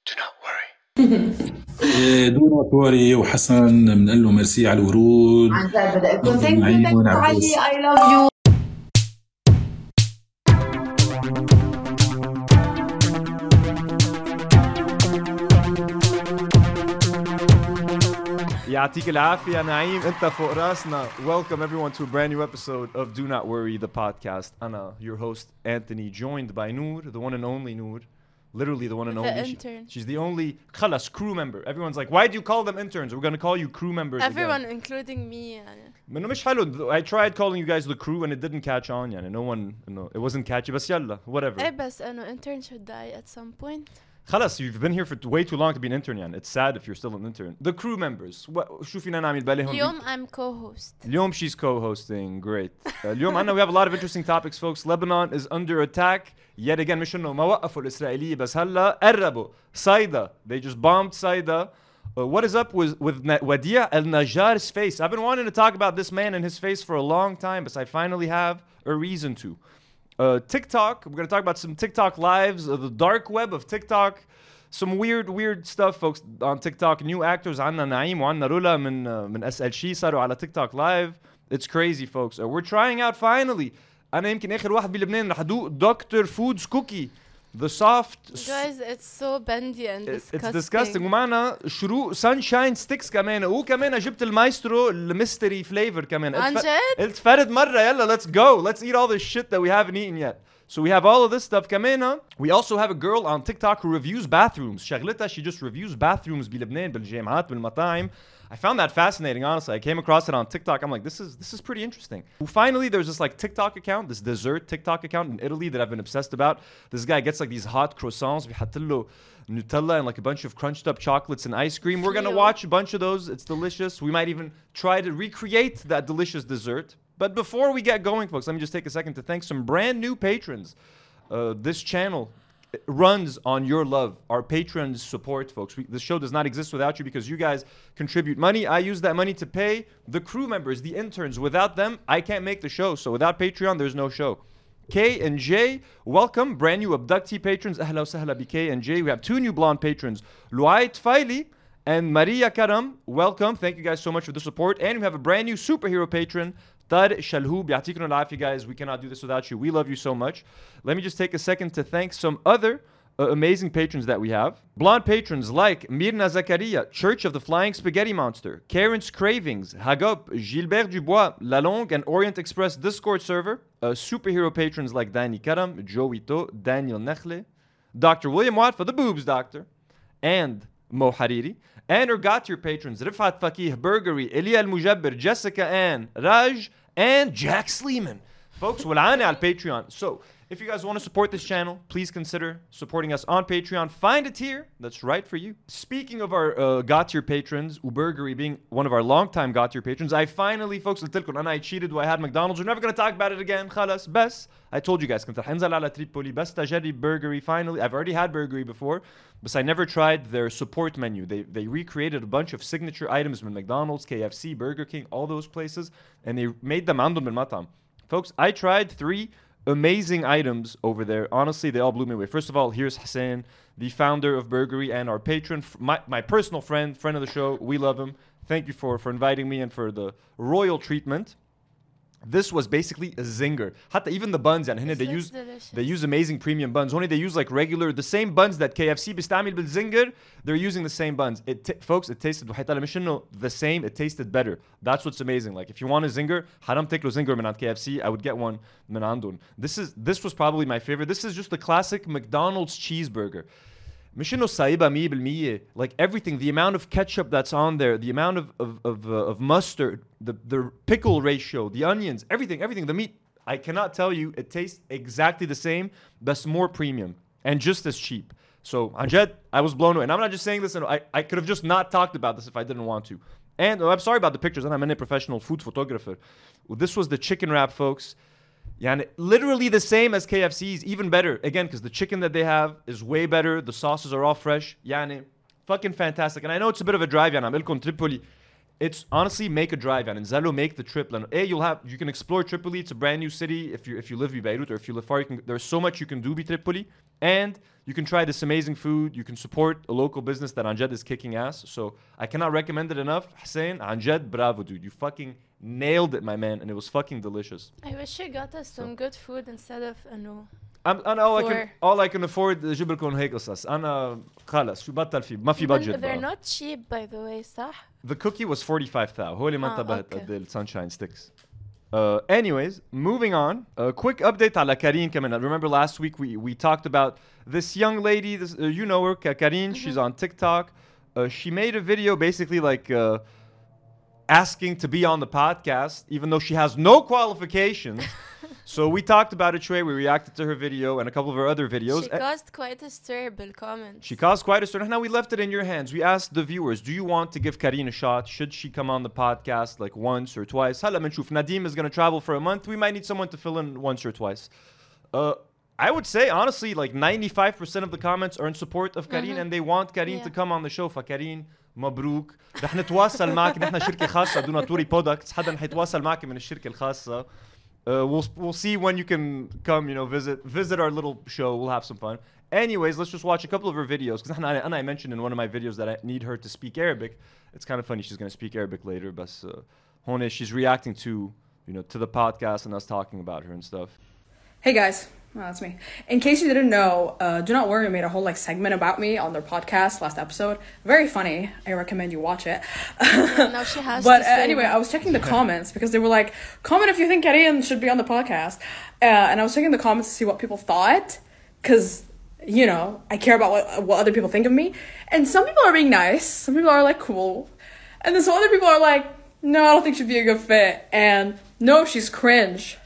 Do not worry. دون وطوري وحسن بنقول له ميرسي على الورود. عن جد بدي اقول ناخذ ثانك يو نعيم علي ونعباس. I love you. يعطيك العافية نعيم انت فوق راسنا. Welcome everyone to a brand new episode of Do Not Worry the podcast. أنا your host Anthony, joined by Noor, the one and only Noor. Literally the one and only. Intern. She's the only خلص crew member. Everyone's like, why do you call them interns? We're gonna call you crew members. Everyone again. including me يعني. منه مش حلو. I tried calling you guys the crew and it didn't catch on يعني. No one, no, it wasn't catchy. بس يلا whatever. ايه بس انه intern should die at some point. خلاص you've been here for way too long to be an intern يعني. It's sad if you're still an intern. The crew members. شو فينا نعمل بالهم؟ اليوم I'm co-host. اليوم she's co-hosting. Great. اليوم عنا we have a lot of interesting topics folks. Lebanon is under attack yet again. مش انه ما وقفوا الإسرائيلية بس هلا قربوا. صيدا. They just bombed Saida. What is up with Wadia al-Najjar's face? I've been wanting to talk about this man and his face for a long time, but I finally have a reason to. TikTok, we're going to talk about some TikTok lives, the dark web of TikTok, some weird stuff, folks, on TikTok. New actors, عنا نعيم وعنا رولا من SLC صاروا على TikTok live. It's crazy, folks. We're trying out finally. أنا يمكن آخر واحد بلبنان رح أدوق Dr. Foods cookie. The soft... Guys, it's so bendy and disgusting. It's disgusting. ومعنا شروق sunshine sticks كمان. وكمان جبت المايسترو الميستري flavor كمان. عن جد؟ قلت فرد مرة يلا let's go. Let's eat all this shit that we haven't eaten yet. So we have all of this stuff كمان. We also have a girl on TikTok who reviews bathrooms. شغلتها she just reviews bathrooms بلبنان بالجامعات بالمطاعم. I found that fascinating, honestly. I came across it on TikTok. I'm like, this is pretty interesting. Finally, there's this like TikTok account, this dessert TikTok account in Italy that I've been obsessed about. This guy gets like these hot croissants, بيحطله Nutella and like a bunch of crunched up chocolates and ice cream. We're gonna watch a bunch of those. It's delicious. We might even try to recreate that delicious dessert. But before we get going, folks, let me just take a second to thank some brand new patrons. This channel runs on your love, our patrons' support, folks. This show does not exist without you because you guys contribute money. I use that money to pay the crew members, the interns. Without them, I can't make the show. So without Patreon, there's no show. K and J, welcome. Brand new abductee patrons. Ahla wa sahla bi K and J. We have two new blonde patrons, Luay Tfaili and Maria Karam. Welcome. Thank you guys so much for the support. And we have a brand new superhero patron, Tar Shalhoub. Ya'atikum al-afia, guys. We cannot do this without you. We love you so much. Let me just take a second to thank some other amazing patrons that we have. Blonde patrons like Mirna Zakaria, Church of the Flying Spaghetti Monster, Karen's Cravings, Hagop, Gilbert Dubois, Lalonde, and Orient Express Discord server. Superhero patrons like Danny Karam, Joey To, Daniel Nechle, Dr. William Watt for the boobs doctor, and Mo Hariri. And our got-tier patrons, Rifat Fakih, Burgery, Elia Al-Mujabber, Jessica Ann, Raj, and Jack Sleeman. Folks, wal'ana al Patreon. So, if you guys want to support this channel, please consider supporting us on Patreon. Find a tier that's right for you. Speaking of our got-tier patrons, Ubergery being one of our longtime got-tier patrons, I finally, folks, قلت لكم I cheated I had McDonald's. We're never going to talk about it again. خلاص. بس I told you guys كنت رح انزل على تريبولي بس تجرب Burgery finally. I've already had Burgery before, but I never tried their support menu. They recreated a bunch of signature items from McDonald's, KFC, Burger King, all those places, and they made them عندهم بالمطعم. Folks, I tried 3 amazing items over there. Honestly, they all blew me away. First of all, here's Hassan, the founder of Burgery and our patron, my personal friend of the show. We love him. Thank you for inviting me and for the royal treatment. This was basically a zinger. Hatta even the buns, and they use amazing premium buns. Only they use like regular, the same buns that KFC بيستعمل بالزنجر. They're using the same buns. Folks, it tasted the same. It tasted better. That's what's amazing. Like if you want a zinger, حرام تاكلوا zinger من عند KFC. I would get one من عندهم. This was probably my favorite. This is just the classic McDonald's cheeseburger. مش انه صايبة 100%. Like everything, the amount of ketchup that's on there, the amount of mustard, the pickle ratio, the onions, everything, the meat. I cannot tell you, it tastes exactly the same, but more premium and just as cheap. So, Anjed, I was blown away. And I'm not just saying this, I could have just not talked about this if I didn't want to. And I'm sorry about the pictures, and I'm a professional food photographer. Well, this was the chicken wrap, folks. Yeah, literally the same as KFC's, even better. Again, because the chicken that they have is way better. The sauces are all fresh. Yeah, fucking fantastic. And I know it's a bit of a drive, I'm Ilkon Tripoli. it's honestly make a drive and Zalo make the trip. You can explore Tripoli. It's a brand new city. If you live in Beirut or if you live far, there's so much you can do in Tripoli, and you can try this amazing food. You can support a local business that Anjad is kicking ass. So I cannot recommend it enough. Hussein, Anjad, bravo, dude. You fucking nailed it, my man, and it was fucking delicious. I wish you got us some good food instead of أنا all I can afford أجيب لكم هيك قصص. أنا خلص شو بطل في ما في budget. They're not cheap, by the way, صح? The cookie was 45,000. هو اللي ما انتبهت okay. قد ايه sunshine sticks. Anyways, moving on. A quick update على Karine كمان. Remember last week we talked about this young lady. This you know her, Karine. She's on TikTok. She made a video basically like asking to be on the podcast, even though she has no qualifications. So we talked about it, Trey. We reacted to her video and a couple of her other videos. She caused quite a stir بالcomments. She caused quite a stir. Now we left it in your hands. We asked the viewers, do you want to give Karine a shot? Should she come on the podcast like once or twice? هلا بنشوف. Nadim is going to travel for a month. We might need someone to fill in once or twice. I would say, honestly, like 95% of the comments are in support of Karine and they want Karine to come on the show. فكارين مبروك. رح نتواصل معك. نحن شركة خاصة دوناتوري برودكتس. حدا رح يتواصل معك من الشركة الخاصة. We'll see when you can come, visit our little show. We'll have some fun. Anyways, let's just watch a couple of her videos. Because I mentioned in one of my videos that I need her to speak Arabic. It's kind of funny. She's going to speak Arabic later. But she's reacting to the podcast and us talking about her and stuff. Hey guys. Oh, that's me. In case you didn't know, Do Not Worry made a whole segment about me on their podcast last episode. Very funny. I recommend you watch it. Now she has but to say anyway, I was checking the comments because they were like, comment if you think Karine should be on the podcast. And I was checking the comments to see what people thought. Because, I care about what other people think of me. And some people are being nice. Some people are like, cool. And then some other people are like, no, I don't think she'd be a good fit. And no, she's cringe.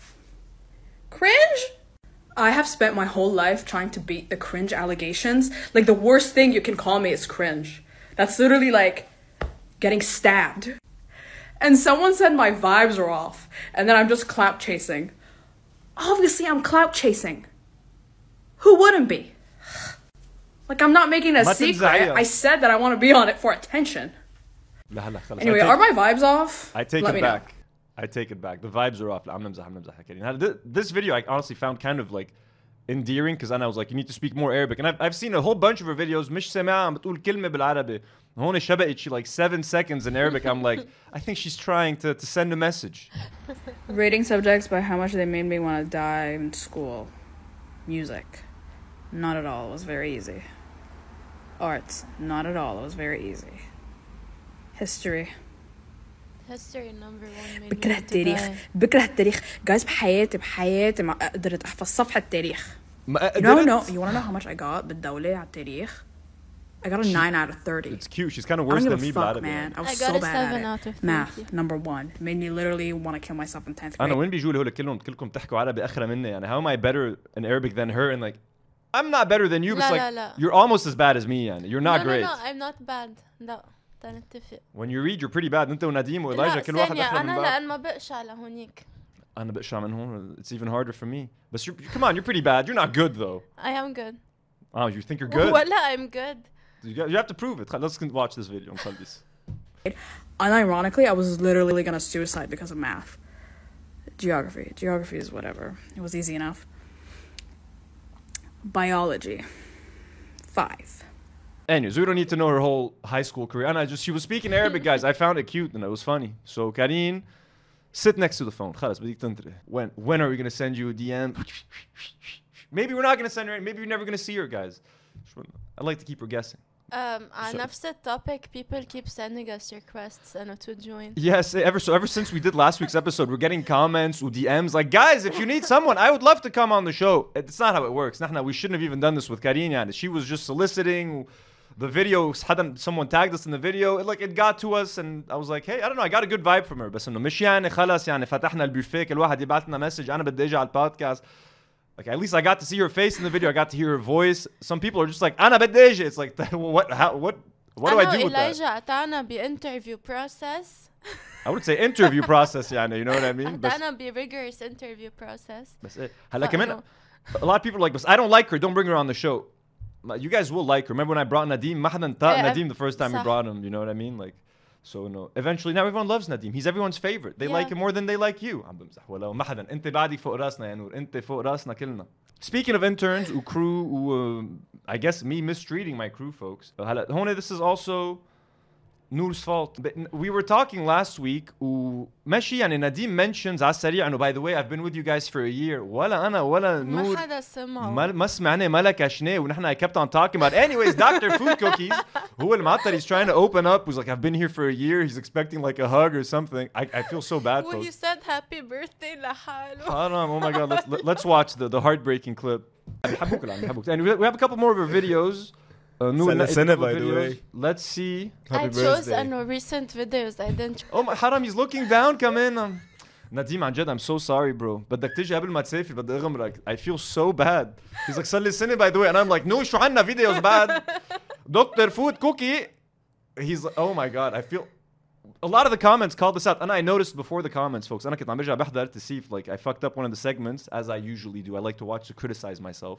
Cringe? I have spent my whole life trying to beat the cringe allegations. Like, the worst thing you can call me is cringe. That's literally like getting stabbed. And someone said my vibes are off, and then I'm just clout chasing. Obviously, I'm clout chasing. Who wouldn't be? Like, I'm not making a secret. I said that I want to be on it for attention. Anyway, are my vibes off? I take it back. I take it back. The vibes are off. This video I honestly found kind of like endearing because I was like, you need to speak more Arabic. And I've seen a whole bunch of her videos. مش سامعة عم بتقول كلمة بالعربي. هون شبقت she like 7 seconds in Arabic. I'm like, I think she's trying to send a message. Rating subjects by how much they made me want to die in school. Music. Not at all. It was very easy. Arts. Not at all. It was very easy. History. History number one. بكره التاريخ guys بحياتي ما قدرت احفظ صفحة التاريخ. You wanna know how much I got بالدولة على التاريخ? I got a 9 out of 30. It's cute. She's kind of worse than me, fuck, man. I was got so a bad 7 at out of 30. Math, number 1. Made me literally want to kill myself in 10th grade. أنا وين بيجوا لي هول كلكم تحكوا عربي أخرى مني يعني. How am I better in Arabic than her? And like, I'm not better than you, but like, you're almost as bad as me يعني. You're not great. No, I'm not bad. No. When you read, you're pretty bad. أنت ونديم وإلايجا كل واحد أحلى من بعض. أنا لأن ما بقشع على هونيك. أنا بقشع من هون. It's even harder for me. But come on, you're pretty bad. You're not good though. I am good. Oh, you think you're good? ولا I'm good. You have to prove it. Let's watch this video. Unironically, I was literally gonna suicide because of math. Geography is whatever. It was easy enough. Biology. 5. Anyways, we don't need to know her whole high school career. And she was speaking Arabic, guys. I found it cute and it was funny. So, Karine, sit next to the phone. خلاص بديك تنطري. When are we going to send you a DM? Maybe we're not going to send her. Maybe you're never going to see her, guys. I like to keep her guessing. On نفس topic, people keep sending us requests and to join. Yes, ever since we did last week's episode, we're getting comments or DMs like, guys, if you need someone, I would love to come on the show. It's not how it works. We shouldn't have even done this with Karine. She was just soliciting the video. Someone tagged us in the video. It got to us, and I was like, hey, I don't know, I got a good vibe from her. بس إنه مش يعني خلاص يعني فتحنا البوفيه كل واحد يبعث لنا مسج أنا بدي أجي على البودكاست. Like, at least I got to see her face in the video. I got to hear her voice. Some people are just like, أنا بدي أجي. It's like, what do I do with that? إلايجا عطانا بinterview process. I would say interview process يعني, you know what I mean? عطانا rigorous interview process. بس إيه. هلا كمان a lot of people are like, but I don't like her. Don't bring her on the show. You guys will like her. Remember when I brought Nadim? ما حدا طاق Nadim the first time we brought him. You know what I mean? Like, So no, eventually now everyone loves Nadim. He's everyone's favorite. They like Yeah. him more than they like you. عم بمزح ولو ما حدا انت بعدك فوق راسنا يا نور. انت فوق راسنا كلنا. Speaking of interns و crew و I guess me mistreating my crew folks. هلا هون this is also Noor's fault. But we were talking last week وماشي يعني نديم mentions على السريع انه by the way I've been with you guys for a year ولا انا ولا ما نور حدا سمعه. ما سمعنا ملك شنو ونحن I kept on talking about anyways Dr. Food Cookies هو المعطر he's trying to open up was like I've been here for a year he's expecting like a hug or something I feel so bad Well, he folks said happy birthday لحاله. حرام oh my god let's watch the heartbreaking clip بحبوك العم بحبوك and we have a couple more of our videos سنة سنة by the way. let's see I chose recent videos. I didn't. oh my حرام he's looking down كمان نديم عن جد I'm so sorry bro بدك تيجي قبل ما تسافر بدي اغمرك I feel so bad he's like صار لي سنة by the way and I'm like no شو عنا فيديوز بعد Dr. Food Cookie he's like oh my god I feel a lot of the comments called this out and I noticed before the comments folks أنا كنت عم برجع بحضر to see if like I fucked up one of the segments as I usually do I like to watch to criticize myself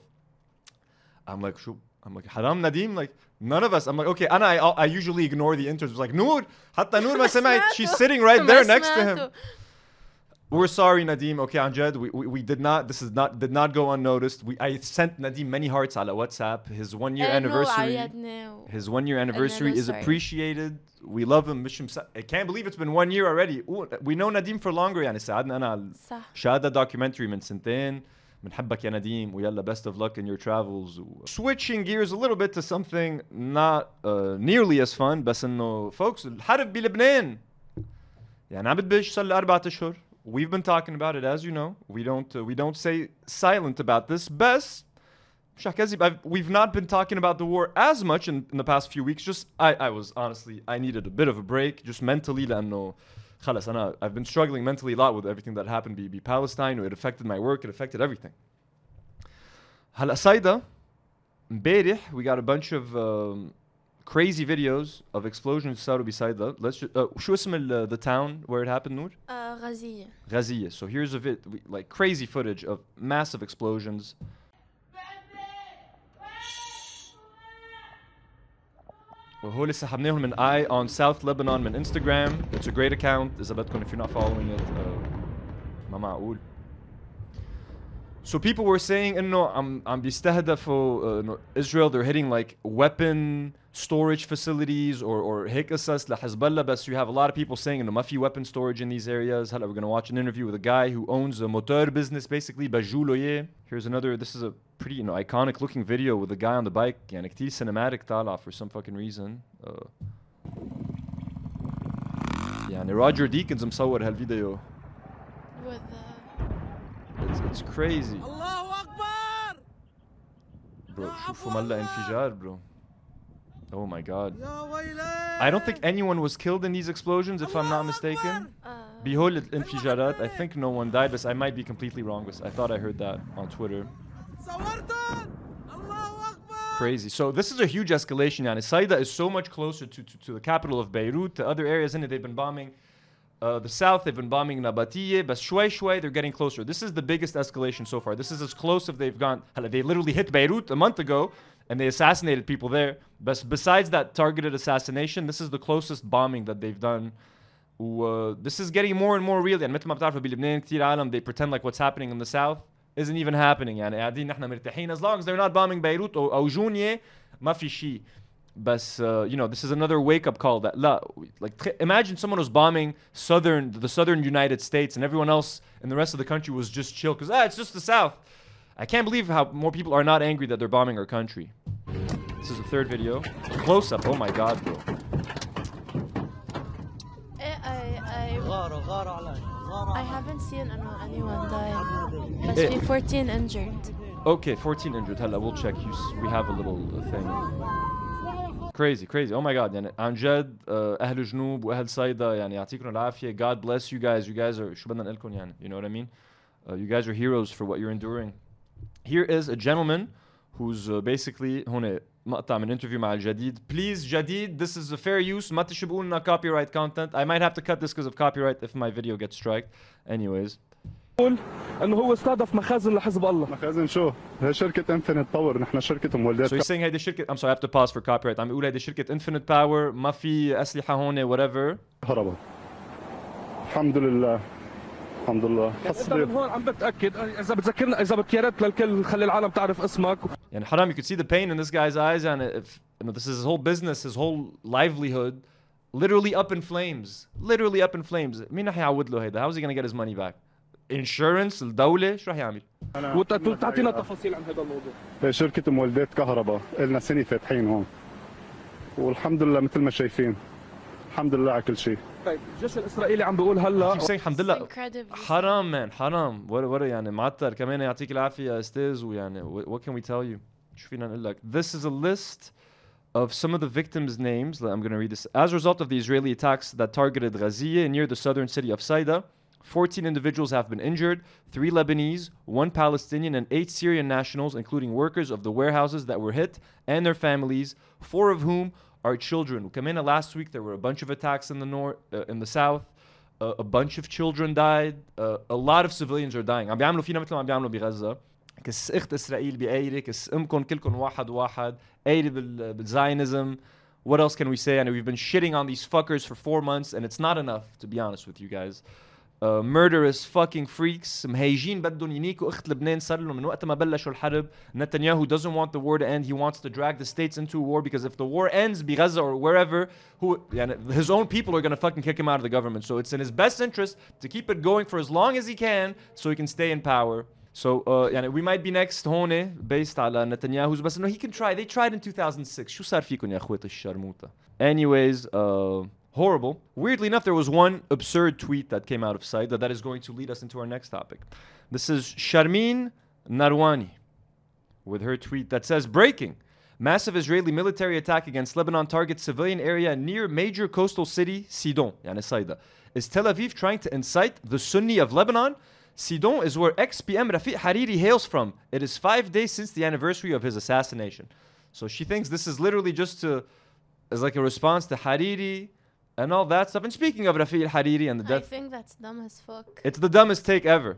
I'm like شو I'm like حرام نديم like none of us I'm like okay and I usually ignore the interns like نور حتى نور ما سمعت she's sitting right there next to him we're sorry Nadim okay عن جد we did not this is not did not go unnoticed I sent Nadim many hearts على WhatsApp his 1 year anniversary his 1 year anniversary is appreciated we love him I can't believe it's been 1 year already we know Nadim for longer يعني ساعدنا أنا على شهادة documentary من سنتين بنحبك يا نديم ويلا best of luck in your travels switching gears a little bit to something not nearly as fun بس انه folks الحرب بلبنان يعني عم بتبلش صار لي 4 أشهر we've been talking about it as you know we don't say silent about this بس مش كذب we've not been talking about the war as much in the past few weeks just I was honestly I needed a bit of a break just mentally لأنه خلص أنا I've been struggling mentally a lot with everything that happened be Palestine it affected my work it affected everything هلا صيدا امبارح we got a bunch of crazy videos of explosions صاروا بصيدا let's شو اسم the town where it happened نور غزية غزية so here's a like crazy footage of massive explosions وهو اللي سحبناهم من I on South Lebanon من Instagram it's a great account إذا بدكم if you're not following it ما معقول so people were saying إنه عم بيستهدفوا Israel they're hitting like weapon storage facilities or هيك قصص لحزب الله بس you have a lot of people saying إنه ما في weapon storage in these areas هلا we're gonna watch an interview with a guy who owns a motor business basically بجولو إياه here's another this is a pretty iconic looking video with a guy on the bike يعني كتير cinematic طالع for some fucking reason يعني روجر ديكنز مصور هالفيديو it's crazy الله أكبر bro شوفوا ملا انفجار bro oh my god يا ويلي I don't think anyone was killed in these explosions if I'm not mistaken بهول الانفجارات I think no one died but I might be completely wrong but I thought I heard that on Twitter crazy so this is a huge escalation يعني Saida is so much closer to the capital of Beirut to other areas in it they've been bombing the south they've been bombing Nabatiyeh but شوي they're getting closer this is the biggest escalation so far this is as close as they've gone they literally hit Beirut a month ago and they assassinated people there but besides that targeted assassination this is the closest bombing that they've done this is getting more and more real يعني مثل ما بتعرفوا بلبنان كتير عالم they pretend like what's happening in the south isn't even happening يعني قاعدين نحن مرتاحين as long as they're not bombing Beirut أو جونية ما في شيء بس you know this is another wake up call that لا like imagine someone was bombing the southern United States and everyone else in the rest of the country was just chill because it's just the south I can't believe how more people are not angry that they're bombing our country this is the third video close up oh my god bro I haven't seen anyone die but we 14 injured okay 14 injured هلا we'll check we have a little thing crazy oh my god يعني عن جد أهل الجنوب وأهل صيدا يعني يعطيكم العافية God bless you guys are شو بدنا نقولكم يعني you know what I mean you guys are heroes for what you're enduring here is a gentleman who's basically هون مقطع من interview مع الجديد please جديد this is a fair use ما تشبهوا لنا copyright content I might have to cut this because of copyright if my video gets striked anyways انه هو استهدف مخازن لحزب الله. مخازن شو؟ هي شركة انفينيت باور، نحن شركة مولدات. So he's saying هيدي شركة I'm sorry I have to pause for copyright. عم بيقول هيدي شركة Infinite Power ما في أسلحة هون whatever. كهرباء. الحمد لله. الحمد لله. يعني من هون عم بتأكد إذا بتذكرنا إذا بتيارات للكل خلي العالم تعرف اسمك. يعني حرام you could see the pain in this guy's eyes and if you know this is his whole business, his whole livelihood literally up in flames. Literally up in flames. مين رح يعوض له هيدا؟ How is he gonna get his money back? Insurance الدولة شو رح يعمل؟ وتعطينا تفاصيل عن هذا الموضوع. هي شركة مولدات كهرباء، إلنا سنة فاتحين هون. والحمد لله مثل ما شايفين. الحمد لله على كل شيء. طيب الجيش الإسرائيلي عم بيقول هلا. Keep saying الحمد لله. حرام man حرام. what يعني معتر كمان يعطيك العافية يا أستاذ ويعني what can we tell you؟ شو فينا نقول لك؟ This is a list of some of the victims' names. I'm going to read this. As a result of the Israeli attacks that targeted Ghaziya near the southern city of Saida, 14 individuals have been injured, 3 Lebanese, 1 Palestinian, and 8 Syrian nationals, including workers of the warehouses that were hit and their families, 4 of whom are children. Kamena, last week there were a bunch of attacks in the north, in the south. A bunch of children died. A lot of civilians are dying. عم بيعملوا فينا مثل ما عم بيعملوا بغزة. كس اخت اسرائيل بأيري كس امكم كلكم واحد أيري بالزاينزم. What else can we say? And we've been shitting on these fuckers for 4 months and it's not enough, to be honest with you guys. Murderous fucking freaks مهيجين بدهم ينيكوا اخت لبنان. صار لهم من وقت ما بلشوا الحرب. Netanyahu doesn't want the war to end. He wants to drag the states into a war because if the war ends بغزة or wherever, his own people are going to fucking kick him out of the government. So it's in his best interest to keep it going for as long as he can so he can stay in power. So we might be next هون based على Netanyahu's بس انه he can try. They tried in 2006. شو صار فيكم يا اخوات الشرموطة؟ Anyways, horrible. Weirdly enough, there was one absurd tweet that came out of Saida that is going to lead us into our next topic. This is Sharmeen Narwani with her tweet that says, breaking. Massive Israeli military attack against Lebanon targets civilian area near major coastal city Sidon, yani Saida. Is Tel Aviv trying to incite the Sunni of Lebanon? Sidon is where ex-PM Rafiq Hariri hails from. It is 5 days since the anniversary of his assassination. So she thinks this is literally just as like a response to Hariri and all that stuff. And speaking of Rafiq Hariri and the death... I think that's dumb as fuck. It's the dumbest take ever.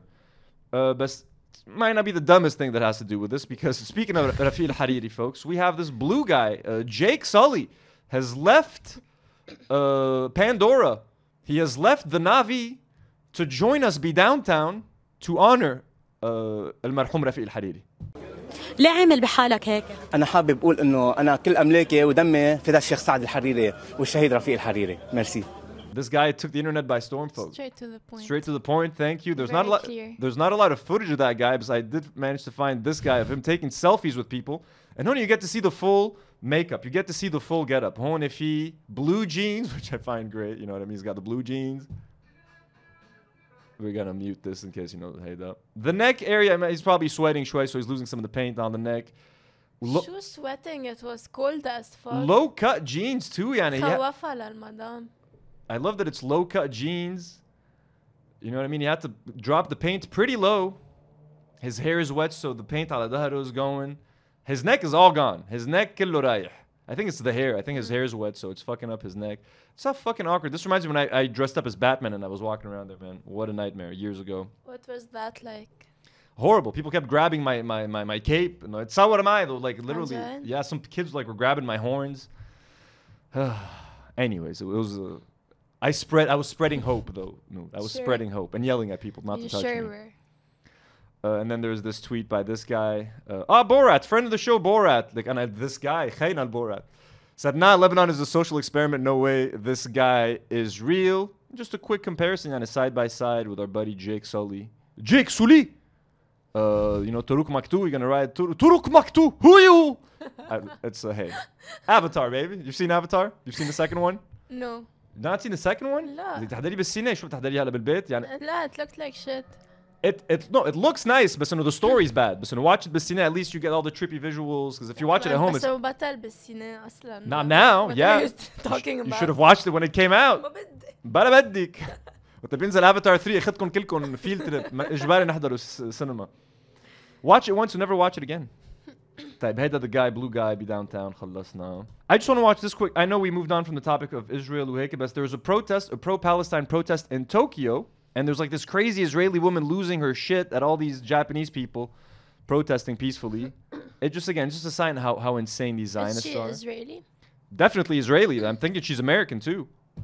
But might not be the dumbest thing that has to do with this, because speaking of Rafiq Hariri, folks, we have this blue guy, Jake Sully, has left Pandora. He has left the Navi to join us be downtown to honor المرحوم رفيق الحريري. ليه عامل بحالك هيك؟ أنا حابب أقول إنه أنا كل أملاكي ودمي فدا الشيخ سعد الحريري والشهيد رفيق الحريري. ميرسي. This guy took the internet by storm, folks. Straight to the point. Straight to the point. Thank you. There's Very not a lot. clear. There's not a lot of footage of that guy, but I did manage to find this guy of him taking selfies with people. And only you get to see the full makeup. You get to see the full getup. Honefi, blue jeans, which I find great. You know what I mean? He's got the blue jeans. We're gonna mute this in case you know the head up. The neck area, I mean, he's probably sweating shway, so he's losing some of the paint on the neck. She was sweating. It was cold as fuck. Low cut jeans too, yani. خوافة للمدام. I love that it's low cut jeans. You know what I mean? He had to drop the paint pretty low. His hair is wet, so the paint على ظهره is going. His neck is all gone. His neck كله رايح. I think it's the hair. I think his hair is wet, so it's fucking up his neck. It's so fucking awkward. This reminds me when I dressed up as Batman and I was walking around there, man. What a nightmare years ago. What was that like? Horrible. People kept grabbing my cape. No, it's not what am I though? Like literally, yeah. Some kids like were grabbing my horns. Anyways, it was. I was spreading hope though. No, I was spreading hope and yelling at people not to touch me. Were. And then there's this tweet by this guy. Borat, friend of the show, Borat. Like, and this guy, Khayn al-Borat, said, nah, Lebanon is a social experiment. No way. This guy is real. Just a quick comparison on a side-by-side with our buddy Jake Sully. Jake Sully! You know, Turuk Maktou, you're going to ride Turuk Maktou! Who you? It's hey. Avatar, baby. You've seen Avatar? You've seen the second one? No. You've not seen the second one? لا. بتحضري بالسينما شو بتحضري هلا بالبيت يعني لا, it looked like shit. It looks nice, but the story's bad. But watch it بالسينما, at least you get all the trippy visuals. Because if you watch it at home, it's بطل بالسينما أصلاً. not now. What Yeah, are you talking about? You should have watched it when it came out. ما بدي. بلا بدك. وقت بينزل Avatar 3 اخذكم كلكم فيل تريب اجباري نحضروا السينما. Watch it once and never watch it again. طيب هيدا the guy, blue guy, be downtown. خلصنا. I just want to watch this quick. I know we moved on from the topic of Israel وهيك, but there was a pro-Palestine protest in Tokyo And there's like this crazy Israeli woman losing her shit at all these Japanese people protesting peacefully. It just, again, just a sign how insane these Zionists Is she are. Israeli? Definitely Israeli. I'm thinking she's American too.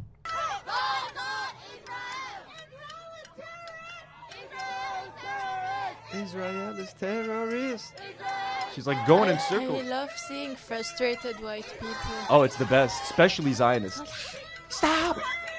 Israel is terrorist. She's like going in circles. I love seeing frustrated white people. Oh, it's the best, especially Zionists. Stop!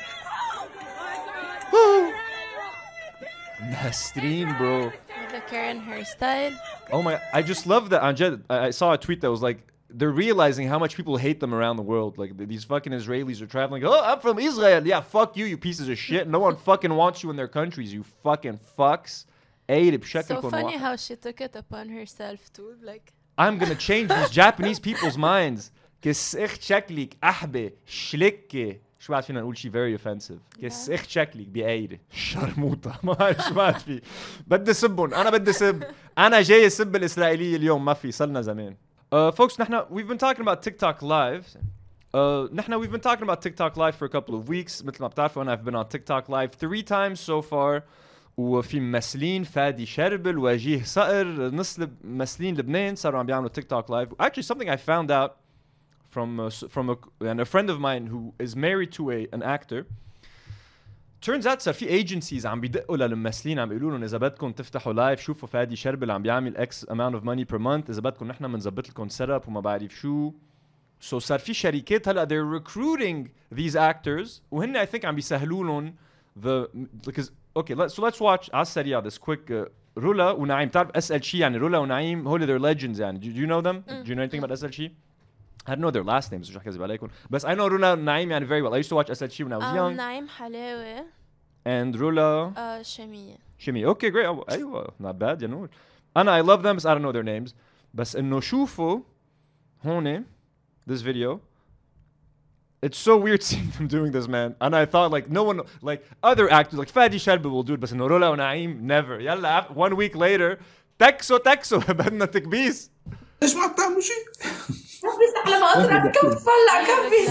Nasreen, bro. With the Karen hairstyle. Oh my, I just love that. Anjad, I saw a tweet that was like, they're realizing how much people hate them around the world. Like, these fucking Israelis are traveling. Oh, I'm from Israel. Yeah, fuck you, you pieces of shit. No one fucking wants you in their countries, you fucking fucks. So funny how she took it upon herself too. Like, I'm gonna change these Japanese people's minds. كس اخت شكلك أحبة شلكة. شو بعد فينا نقول شيء very offensive. كس اخت شكلك بقايرة. شرموطة. ما بعرف شو بعد في. بدي سبهم. أنا بدي سب. أنا جاي سب الإسرائيلية اليوم ما في. صلنا زمان. Folks, we've been talking about TikTok Live. We've been talking about TikTok Live for a couple of weeks. مثل ما بتعرفوا I've been on TikTok Live 3 times so far. وفي ممثلين فادي شربل وجيه صقر نص ممثلين لبنان صاروا عم بيعملوا تيك توك لايف. Actually, something I found out from a friend of mine who is married to an actor. Turns out صار في agencies عم بيدقوا للممثلين عم بيقولوا لهم اذا بدكم تفتحوا لايف شوفوا فادي شربل عم بيعمل X amount of money per month اذا بدكم نحن بنظبط لكم سيت اب وما بعرف شو. So صار في شركات هلا they're recruiting these actors وهن I think عم بيسهلوا لهم because okay, let's watch على السريع this quick رولا ونعيم. تعرف اسال شي يعني رولا ونعيم هول they're legends يعني. Do you know them? Do you know anything about اسال شي? I don't know their last names مش رح كذب عليكم بس I know رولا ونعيم يعني very well. I used to watch اسال شي when I was young. نعيم حلاوة. And رولا شمية. Okay, great. ايوه not bad يا نور. انا I love them but I don't know their names. بس انه شوفوا هون this video. It's so weird seeing them doing this, man. And I thought, like, no one, like, other actors, like Fadi Sharbi will do it, but Norola and Naeem, never. Yalla, 1 week later, تكسو بدنا تكبيس. ليش ما بتعملوا شيء؟ كبس على ما اطلع تفلع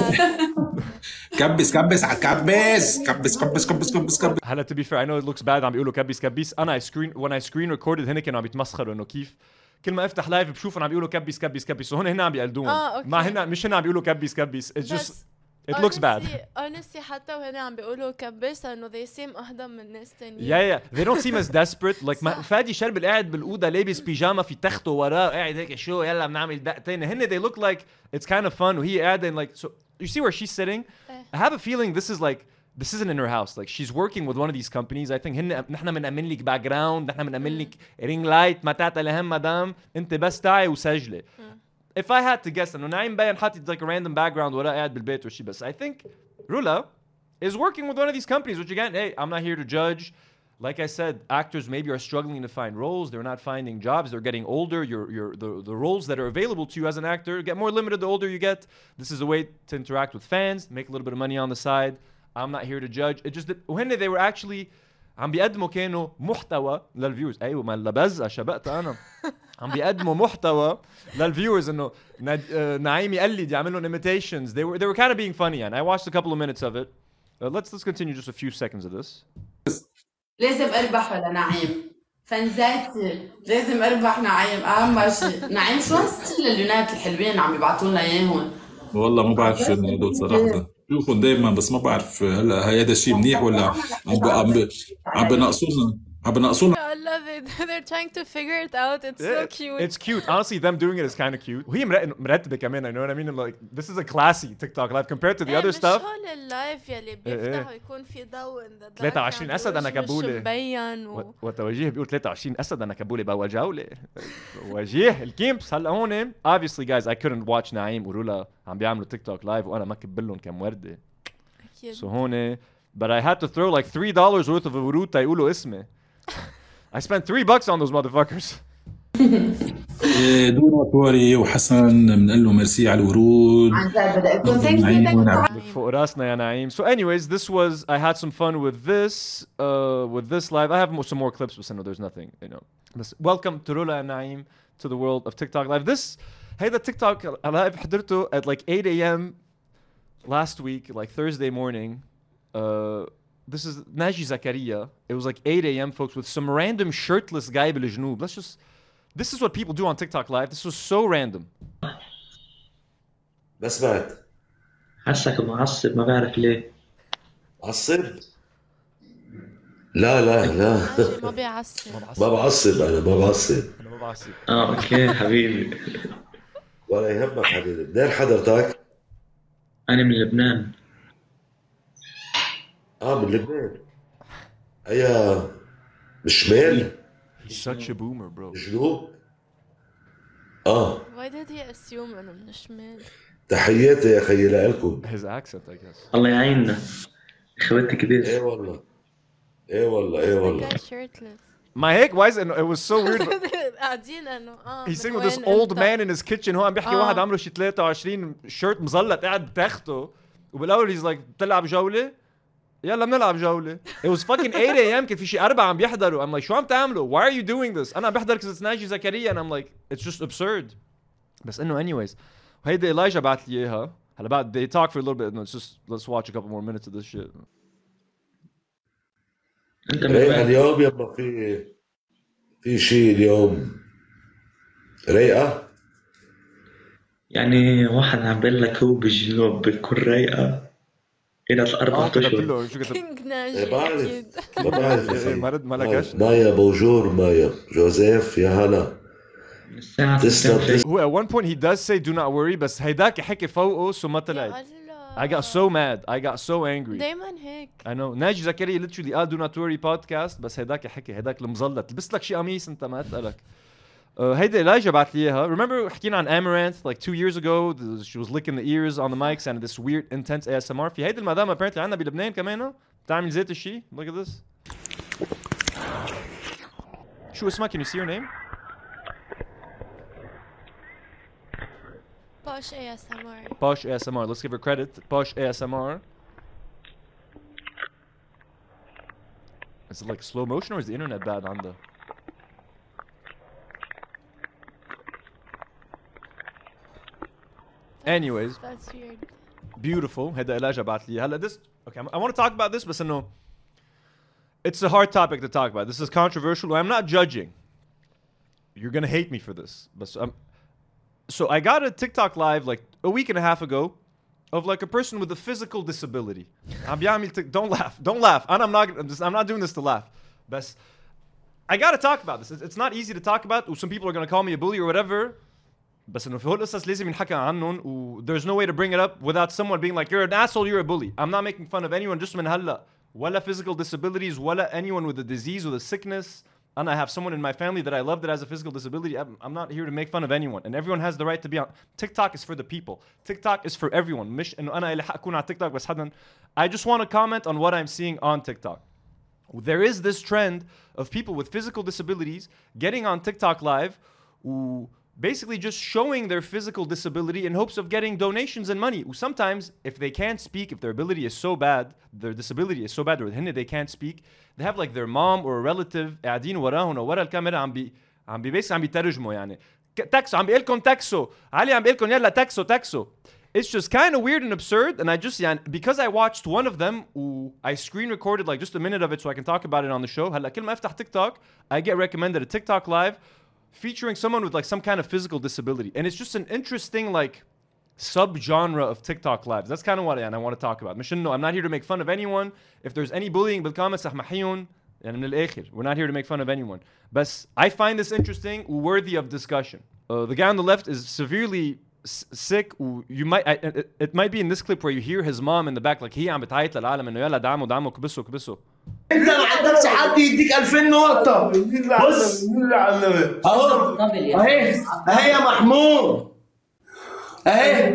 كبس. هلا to be fair, I know it looks bad عم بيقولوا كبس. أنا when I screen recorded هن كانوا عم يتمسخروا إنه كيف كل ما افتح لايف بشوفهم عم بيقولوا كبس وهن هنا عم بيقلدوهم. ما هن مش هن عم بيقولوا كبس. It's just it looks bad. Honestly حتى وهن عم بيقولوا كبس إنه they seem أهدى من الناس تانيين. Yeah. They don't seem as desperate. Like فادي شربل قاعد بالأوضة لابس بيجاما في تخته وراه قاعد هيك شو يلا بنعمل دقتين. هن they look like it's kind of fun وهي قاعدة like so you see where she's sitting. I have a feeling this isn't in her house. Like she's working with one of these companies. I think نحن بنأمن لك background. نحن بنأمن لك ring light ما تعطى لهم مدام أنت بس تعي وسجلي. If I had to guess, إنه نعيم باين حاطط like a random background وراه قاعد بالبيت وشي بس. I think Rula is working with one of these companies. Which again, hey, I'm not here to judge. Like I said, actors maybe are struggling to find roles. They're not finding jobs. They're getting older. The roles that are available to you as an actor get more limited the older you get. This is a way to interact with fans, make a little bit of money on the side. I'm not here to judge. It just when they were actually عم بيقدموا كانوا محتوى للفيورز. ايوه ما لبزة شبقت انا. عم بيقدموا محتوى للفيورز انه نعيم يقلد يعمل لهم imitations. They were kind of being funny and I watched a couple of minutes of it. Let's continue just a few seconds of this. لازم اربح ولا نعيم فنزاتي لازم اربح نعيم اهم شيء. نعيم شو هالستيل اللونات الحلوين عم يبعثوا لنا اياهم؟ والله ما بعرف شو هدول صراحه بشوفهم دائما بس ما بعرف هلا هذا الشيء منيح ولا عم بنقصونا. I love it. They're trying to figure it out. It's so cute. It's cute. Honestly, them doing it is kind of cute. وهي مرتبة كمان. I know what I mean. Like this is a classy TikTok live compared to the other stuff. مش هول اللايف يلي بيفتحوا يكون في ضوء in the background. 23 أسد أنا كبولة. مش مبين وتوجيه بيقول 23 أسد أنا كبولة بأول جولة. وجيه الكيمبس هلا هون. Obviously, guys, I couldn't watch نعيم ورولا عم بيعملوا TikTok live وأنا ما كبلهم كم وردة. So هون. But I had to throw like $3 worth of ورود تيقولوا اسمي. I spent $3 on those motherfuckers. دور وطوري وحسن بنقول له ميرسي على الورود. عن جد بدي اكون فوق راسنا يا نعيم. So anyways, this was I had some fun with this live. I have some more clips but no there's nothing, you know. Welcome to Rula and Naeem to the world of TikTok live. The TikTok live حضرته at like 8 a.m. last week, like Thursday morning. this is Naji Zakaria. It was like 8 a.m. folks with some random shirtless guy بالجنوب. This is what people do on TikTok live. This was so random. بس بعد حسك معصب ما بعرف ليه. معصب؟ لا ما بيعصب. ما بعصب أنا ما بعصب. اوكي حبيبي. ولا يهمك حبيبي. منين حضرتك؟ أنا من لبنان. من لبنان. أيا بالشمال؟ He's such a boomer, bro. جنوب؟ Why did he assume أنه من الشمال؟ تحياتي يا خيي لكم. His accent, I guess. الله يعيننا. اخواتي كبير. ايه والله. ما هيك why is it was so weird. قاعدين انه He's sitting with this old man in his kitchen. هو عم بيحكي واحد عمله شي 23 شيرت مزلط قاعد بتاخته وبالاول he's like بتلعب جولة؟ يلا بنلعب جولة. It was fucking 8 a.m. كان في شي 4 عم بيحضروا. I'm like شو عم تعملوا؟ Why are you doing this? أنا عم بحضر because it's ناجي زكريا and I'm like it's just absurd. بس إنه anyways وهيدا إيلايجا بعت لي إياها. هلا بعد they talk for a little bit. No, it's just let's watch a couple more minutes of this shit. رايقة اليوم يما في شيء اليوم رايقة؟ يعني واحد عم بقول لك هو بالجنوب بتكون رايقة إلى 4 أشهر. كينج ناجي أكيد. ما بعرف ما لقاش. مايا بونجور مايا جوزيف يا هلا. Who at one point he does say do not worry بس هيداك يحكي فوقه سو ما طلعت. I got so mad. I got so angry. دايما هيك. I know. ناجي زكريا literally قال do not worry podcast بس هيداك يحكي هيداك المزلط لبست لك شي قميص انت ما اسألك. هيدا إيلايجا بعت لي إياها. Remember حكينا عن Amaranth like 2 years ago. She was licking the ears on the mics and this weird intense ASMR. في هيدا المدام apparently عندنا بلبنان كمان بتعمل زيت الشي. Look at this. شو اسمها? Can you see her name? Posh ASMR. Posh ASMR. Let's give her credit. Posh ASMR. Is it like slow motion or is the internet bad on the... Anyways. That's weird. Beautiful. هيدا إيلاجا بعت لي. هلا this... Okay, I want to talk about this بس إنه... It's a hard topic to talk about. This is controversial. I'm not judging. You're gonna hate me for this. But so I got a TikTok live like a week and a half ago of like a person with a physical disability. Don't laugh. I'm not doing this to laugh. But I gotta talk about this. It's not easy to talk about. Some people are gonna call me a bully or whatever. But إنه في هول القصص لازم ينحكى عنهم و there's no way to bring it up without someone being like you're an asshole, you're a bully. I'm not making fun of anyone just من هلا. ولا physical disabilities ولا anyone with a disease or a sickness. And I have someone in my family that I love that has a physical disability. I'm not here to make fun of anyone. And everyone has the right to be on. TikTok is for the people. TikTok is for everyone. مش إنه أنا اللي حأكون على TikTok بس حدا. I just want to comment on what I'm seeing on TikTok. There is this trend of people with physical disabilities getting on TikTok live who basically just showing their physical disability in hopes of getting donations and money. Sometimes, if they can't speak, if their ability is so bad, their disability is so bad, or they can't speak, they have like their mom or a relative قاعدين وراهم أو ورا الكاميرا عم بيترجموا يعني. تاكسو عم بيقلكم تاكسو. علي عم بيقلكم يلا تاكسو. It's just kind of weird and absurd, and I just because I watched one of them, I screen recorded like just a minute of it so I can talk about it on the show. هلا كل ما افتح TikTok, I get recommended a TikTok live featuring someone with like some kind of physical disability, and it's just an interesting like sub-genre of TikTok lives. That's kind of what I want to talk about. مش إنه I'm not here to make fun of anyone. If there's any bullying بالcomments رح محيون يعني من الآخر. We're not here to make fun of anyone. But I find this interesting, worthy of discussion. The guy on the left is severely sick. You might it might be in this clip where you hear his mom in the back like هي عم بتعيط للعالم إنه يلا دعموا كبسوا. انت ما عندكش حد يديك 2000 نقطة. بص اهو اهي يا محمود اهي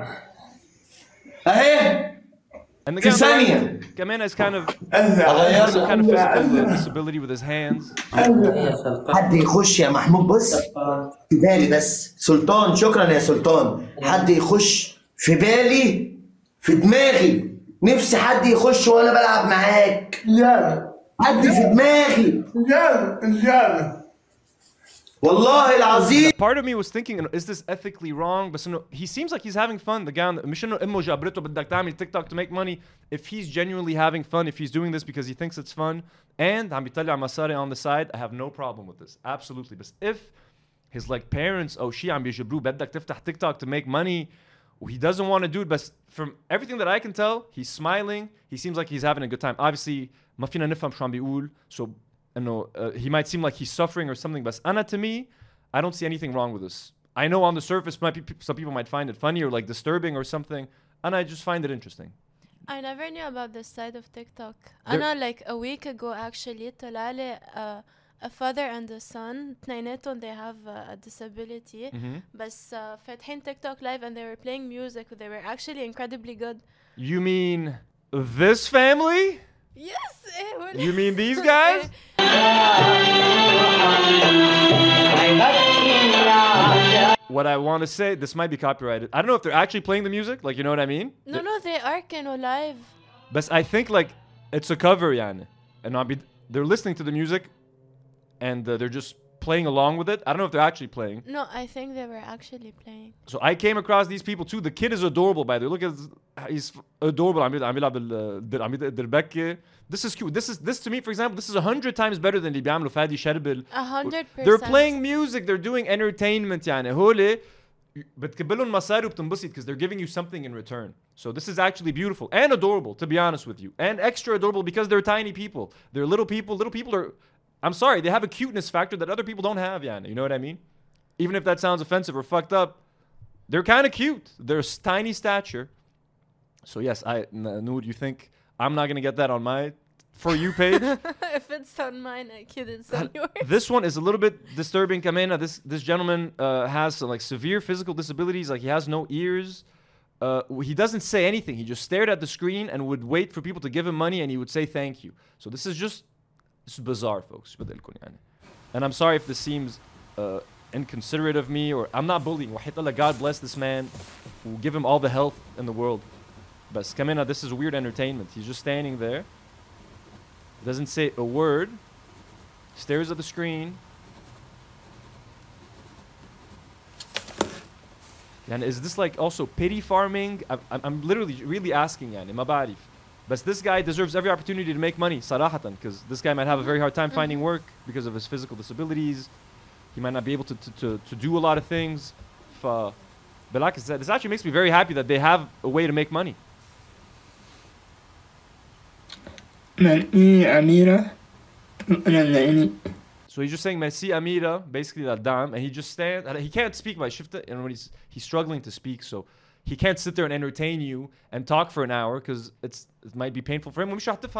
في ثانية. كمان is kind of some kind of physical disability with his hands. حد يخش يا محمود بص في بالي بس سلطان شكرا يا سلطان. حد يخش في بالي في دماغي نفسي حد يخش وانا بلعب معاك. لا حد في دماغي. لا والله العظيم. Part of me was thinking, is this ethically wrong? But he seems like he's having fun. The guy, مش إنه أمه جابرته بدك تعمل TikTok to make money. If he's genuinely having fun, if he's doing this because he thinks it's fun, and عم بيطلع مصاري on the side, I have no problem with this. Absolutely. But if his like parents أو شيء عم بيجبروه بدك تفتح TikTok to make money, he doesn't want to do it. But from everything that I can tell, he's smiling. He seems like he's having a good time. Obviously, ما فينا نفهم شو عم بيقول. So, he might seem like he's suffering or something. But أنا, to me, I don't see anything wrong with this. I know on the surface, some people might find it funny or like disturbing or something. And I just find it interesting. I never knew about this side of TikTok. أنا like a week ago actually طلع لي a father and a son اثنيناتهم they have a disability بس فاتحين TikTok live and they were playing music they were actually incredibly good. You mean this family? Yes. You mean these guys? What I want to say, this might be copyrighted. I don't know if they're actually playing the music, like, you know what I mean? No, they are كانوا live. But I think like it's a cover يعني. And they're listening to the music and they're just playing along with it. I don't know if they're actually playing. No, I think they were actually playing. So I came across these people too. The kid is adorable, by the way. Look at he's adorable. عم يلعب This is cute. This to me, for example, this is 100 times better than اللي بيعملوا فادي شربل. 100%. They're playing music. They're doing entertainment يعني. هولي بتكبلهم مصاري وبتنبسط because they're giving you something in return. So this is actually beautiful and adorable, to be honest with you. And extra adorable because they're tiny people. They're little people. Little people are... I'm sorry, they have a cuteness factor that other people don't have, yani. You know what I mean? Even if that sounds offensive or fucked up, they're kind of cute. They're tiny stature. So yes, Noor, you think I'm not going to get that on my For You page? If it's on mine, I kid it's on yours. This one is a little bit disturbing, Kamena. This gentleman has some, like, severe physical disabilities. Like, he has no ears. He doesn't say anything. He just stared at the screen and would wait for people to give him money, and he would say thank you. So this is bizarre, folks. And I'm sorry if this seems inconsiderate of me, or I'm not bullying. God bless this man. We'll give him all the health in the world. But Kamena, this is weird entertainment. He's just standing there. Doesn't say a word. Stares at the screen. And is this like also pity farming? I'm literally really asking, yani, ma بعرف. But this guy deserves every opportunity to make money, صراحة, because this guy might have a very hard time finding work because of his physical disabilities. He might not be able to do a lot of things. But like I said, this actually makes me very happy that they have a way to make money. So he's just saying Merci Amira, basically that dam, and he just stands. He can't speak by shifta, and when he's struggling to speak, so he can't sit there and entertain you and talk for an hour because it might be painful for him.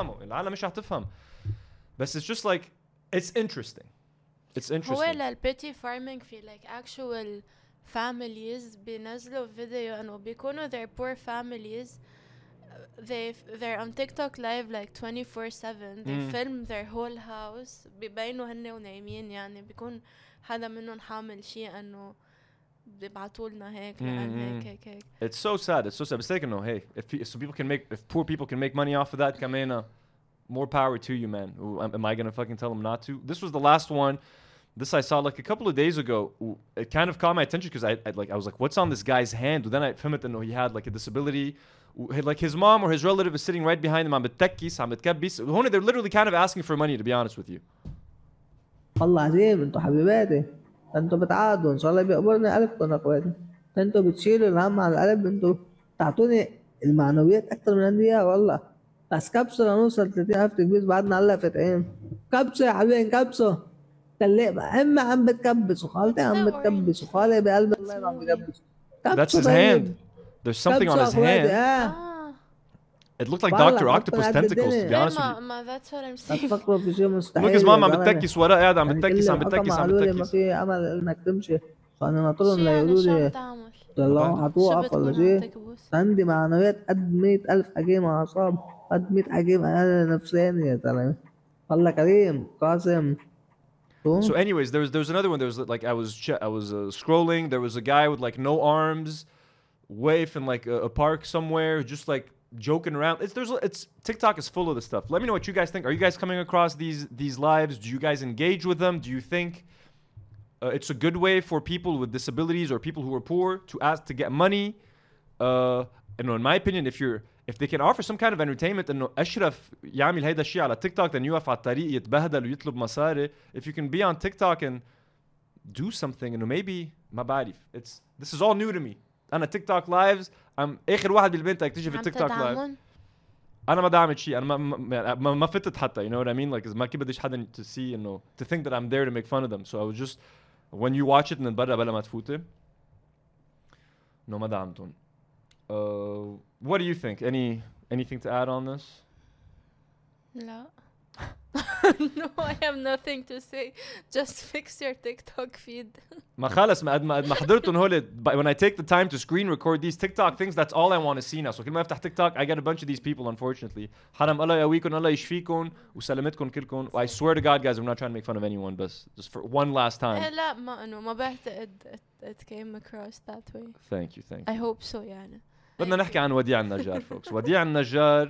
But it's just like it's interesting. It's interesting. هو البيتي farming في like actual families بينزلوا فيديو انه بيكونوا their poor families. They're on TikTok live like 24/7. They film their whole house. بيبينوا هن ونايمين يعني بيكون حدا منهم حامل شيء انه بيبعتوا لنا هيك لأن هيك. It's so sad. It's so sad. It's like, no, hey, if poor people can make money off of that, Kamena, more power to you, man. Am I gonna fucking tell them not to? This was the last one. This I saw like a couple of days ago. It kind of caught my attention because I was like, what's on this guy's hand? Then I filmed it and he had like a disability. Like his mom or his relative is sitting right behind him. عم بتكيس عم بتكبس. They're literally kind of asking for money, to be honest with you. والله عظيم انتوا حبيباتي. انتوا بتعادوا ان شاء الله بيقبرني ألفكم اخواتي. انتوا بتشيلوا الهم على القلب. انتوا تعطوني المعنويات اكتر من عندي اياها والله. بس كبسه لنوصل 30,000 تكبيس بعدنا هلا فاتحين. كبسه يا حبيبي كبسه. تلاقي بقى امي عم بتكبس وخالتي عم بتكبس وخالي بقلب الله عم بيكبس. That's his hand. There's something on his hand. It looked like Dr. Octopus tentacles, to be honest with you. That's what I'm saying. Look, his mom عم بتكيس ورا قاعد عم بتكيس عم بتكيس عم ما بتكيس. في امل انك تمشي. فانا ناطرهم ليقولوا لي طلعوا هتوقف ولا شيء. عندي معنويات قد 100,000 حكيم اعصاب قد 100 حكيم نفساني يا زلمه. الله كريم قاسم. So anyways, there was another one. There was like I was scrolling. There was a guy with like no arms, waif in like a park somewhere, just like joking around. It's TikTok is full of this stuff. Let me know what you guys think. Are you guys coming across these lives? Do you guys engage with them? Do you think it's a good way for people with disabilities or people who are poor to ask to get money. And in my opinion, if they can offer some kind of entertainment انه اشرف يعمل هيدا الشيء على تيك توك than يوقف على الطريق يتبهدل ويطلب مصاري. If you can be on TikTok and do something انه maybe ما بعرف. This is all new to me. انا تيك توك لايفز اخر واحد بالبنت اكتشف التيك توك لايف. انا ما دعمت شيء انا ما فتت حتى you know what I mean like ما كي بديش حدا to see انه to think that I'm there to make fun of them. So I was just when you watch it من برا بلا ما تفوتي انه ما دعمتهم. What do you think? Anything to add on this? No. No, I have nothing to say. Just fix your TikTok feed. ما خلص ما قد ما حضرتهم هول when I take the time to screen record these TikTok things that's all I want to see now. So كل ما افتح TikTok I get a bunch of these people unfortunately. حرام الله يقويكم الله يشفيكم وسلامتكم كلكم. I swear to God guys I'm not trying to make fun of anyone but just for one last time. لا ما بعتقد it came across that way. Thank you. I hope so يعني. بدنا نحكي عن وديع النجار folks. وديع النجار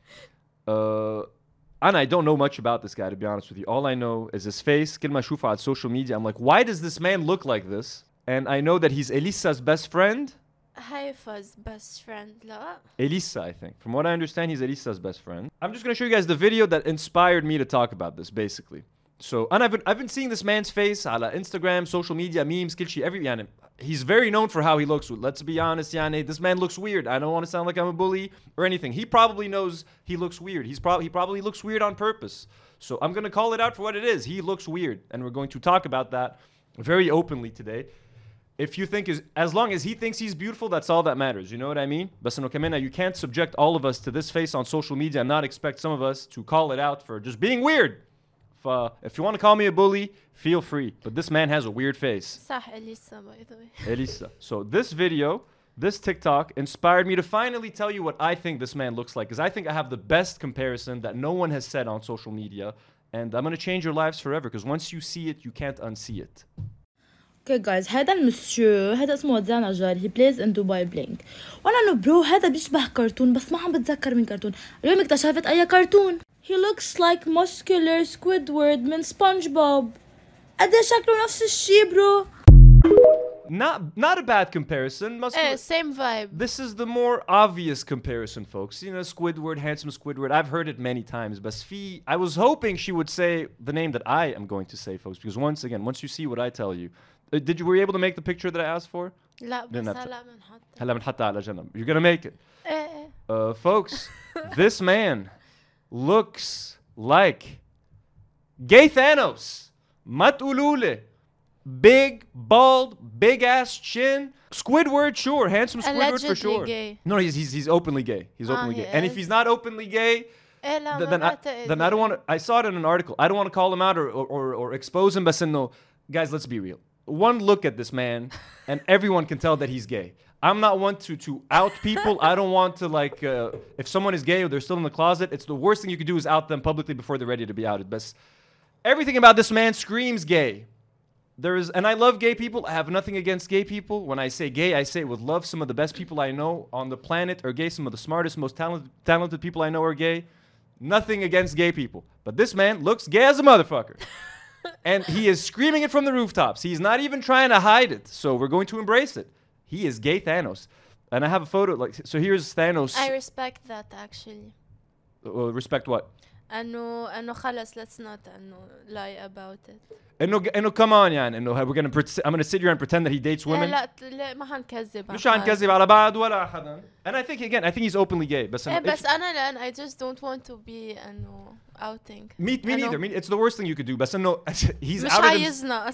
and I don't know much about this guy to be honest with you. All I know is his face. كل ما أشوفه على social media I'm like why does this man look like this? And I know that he's Elisa's best friend. Haifa's best friend لا. Elisa I think. From what I understand he's Elisa's best friend. I'm just going to show you guys the video that inspired me to talk about this basically. So and I've been seeing this man's face على Instagram, social media, memes, كل شيء every يعني he's very known for how he looks. Let's be honest, يعني this man looks weird. I don't want to sound like I'm a bully or anything. He probably knows he looks weird. He probably looks weird on purpose. So I'm going to call it out for what it is. He looks weird and we're going to talk about that very openly today. If you think as long as he thinks he's beautiful, that's all that matters. You know what I mean? بس إنه كمان you can't subject all of us to this face on social media and not expect some of us to call it out for just being weird. If you want to call me a bully, feel free. But this man has a weird face. صح Elisa by the way. Elisa. So this video, this TikTok inspired me to finally tell you what I think this man looks like. Because I think I have the best comparison that no one has said on social media. And I'm going to change your lives forever. Because once you see it, you can't unsee it. Okay guys, هذا المسيو هذا اسمه وديع النجار. He plays in Dubai Bling. وانا انه برو هذا بيشبه كرتون بس ما عم بتذكر من كرتون. اليوم اكتشفت اي كرتون. He looks like muscular Squidward من SpongeBob. قد شكله نفس الشي برو. Not a bad comparison. Same vibe. This is the more obvious comparison, folks. You know, Squidward, handsome Squidward. I've heard it many times. But I was hoping she would say the name that I am going to say, folks. Because once you see what I tell you. Were you able to make the picture that I asked for? لا بس هلا بنحطها على جنب. You're gonna make it. Folks, this man looks like gay Thanos. ما تقولولي. Big, bald, big ass chin. Squidward, sure. Handsome Squidward allegedly for sure. Gay. No, he's openly gay. He's openly gay. And if he's not openly gay, then I don't want to. I saw it in an article. I don't want to call him out or expose him. But no, guys, let's be real. One look at this man, and everyone can tell that he's gay. I'm not one to out people. I don't want to if someone is gay or they're still in the closet, it's the worst thing you could do is out them publicly before they're ready to be outed. But everything about this man screams gay. And I love gay people. I have nothing against gay people. When I say gay, I say it with love. Some of the best people I know on the planet are gay. Some of the smartest, most talented people I know are gay. Nothing against gay people. But this man looks gay as a motherfucker. And he is screaming it from the rooftops. He's not even trying to hide it. So we're going to embrace it. He is gay Thanos. And I have a photo. So here's Thanos. I respect that actually. Respect what? انه خلص let's not lie about it. انه come on يعني انه I'm gonna sit here and pretend that he dates women. لا ما حنكذب. مش حنكذب على بعض ولا حدا. And I think he's openly gay. بس انا I just don't want to be outing. Me neither. It's the worst thing you could do. بس انه he's مش outed عايزنا.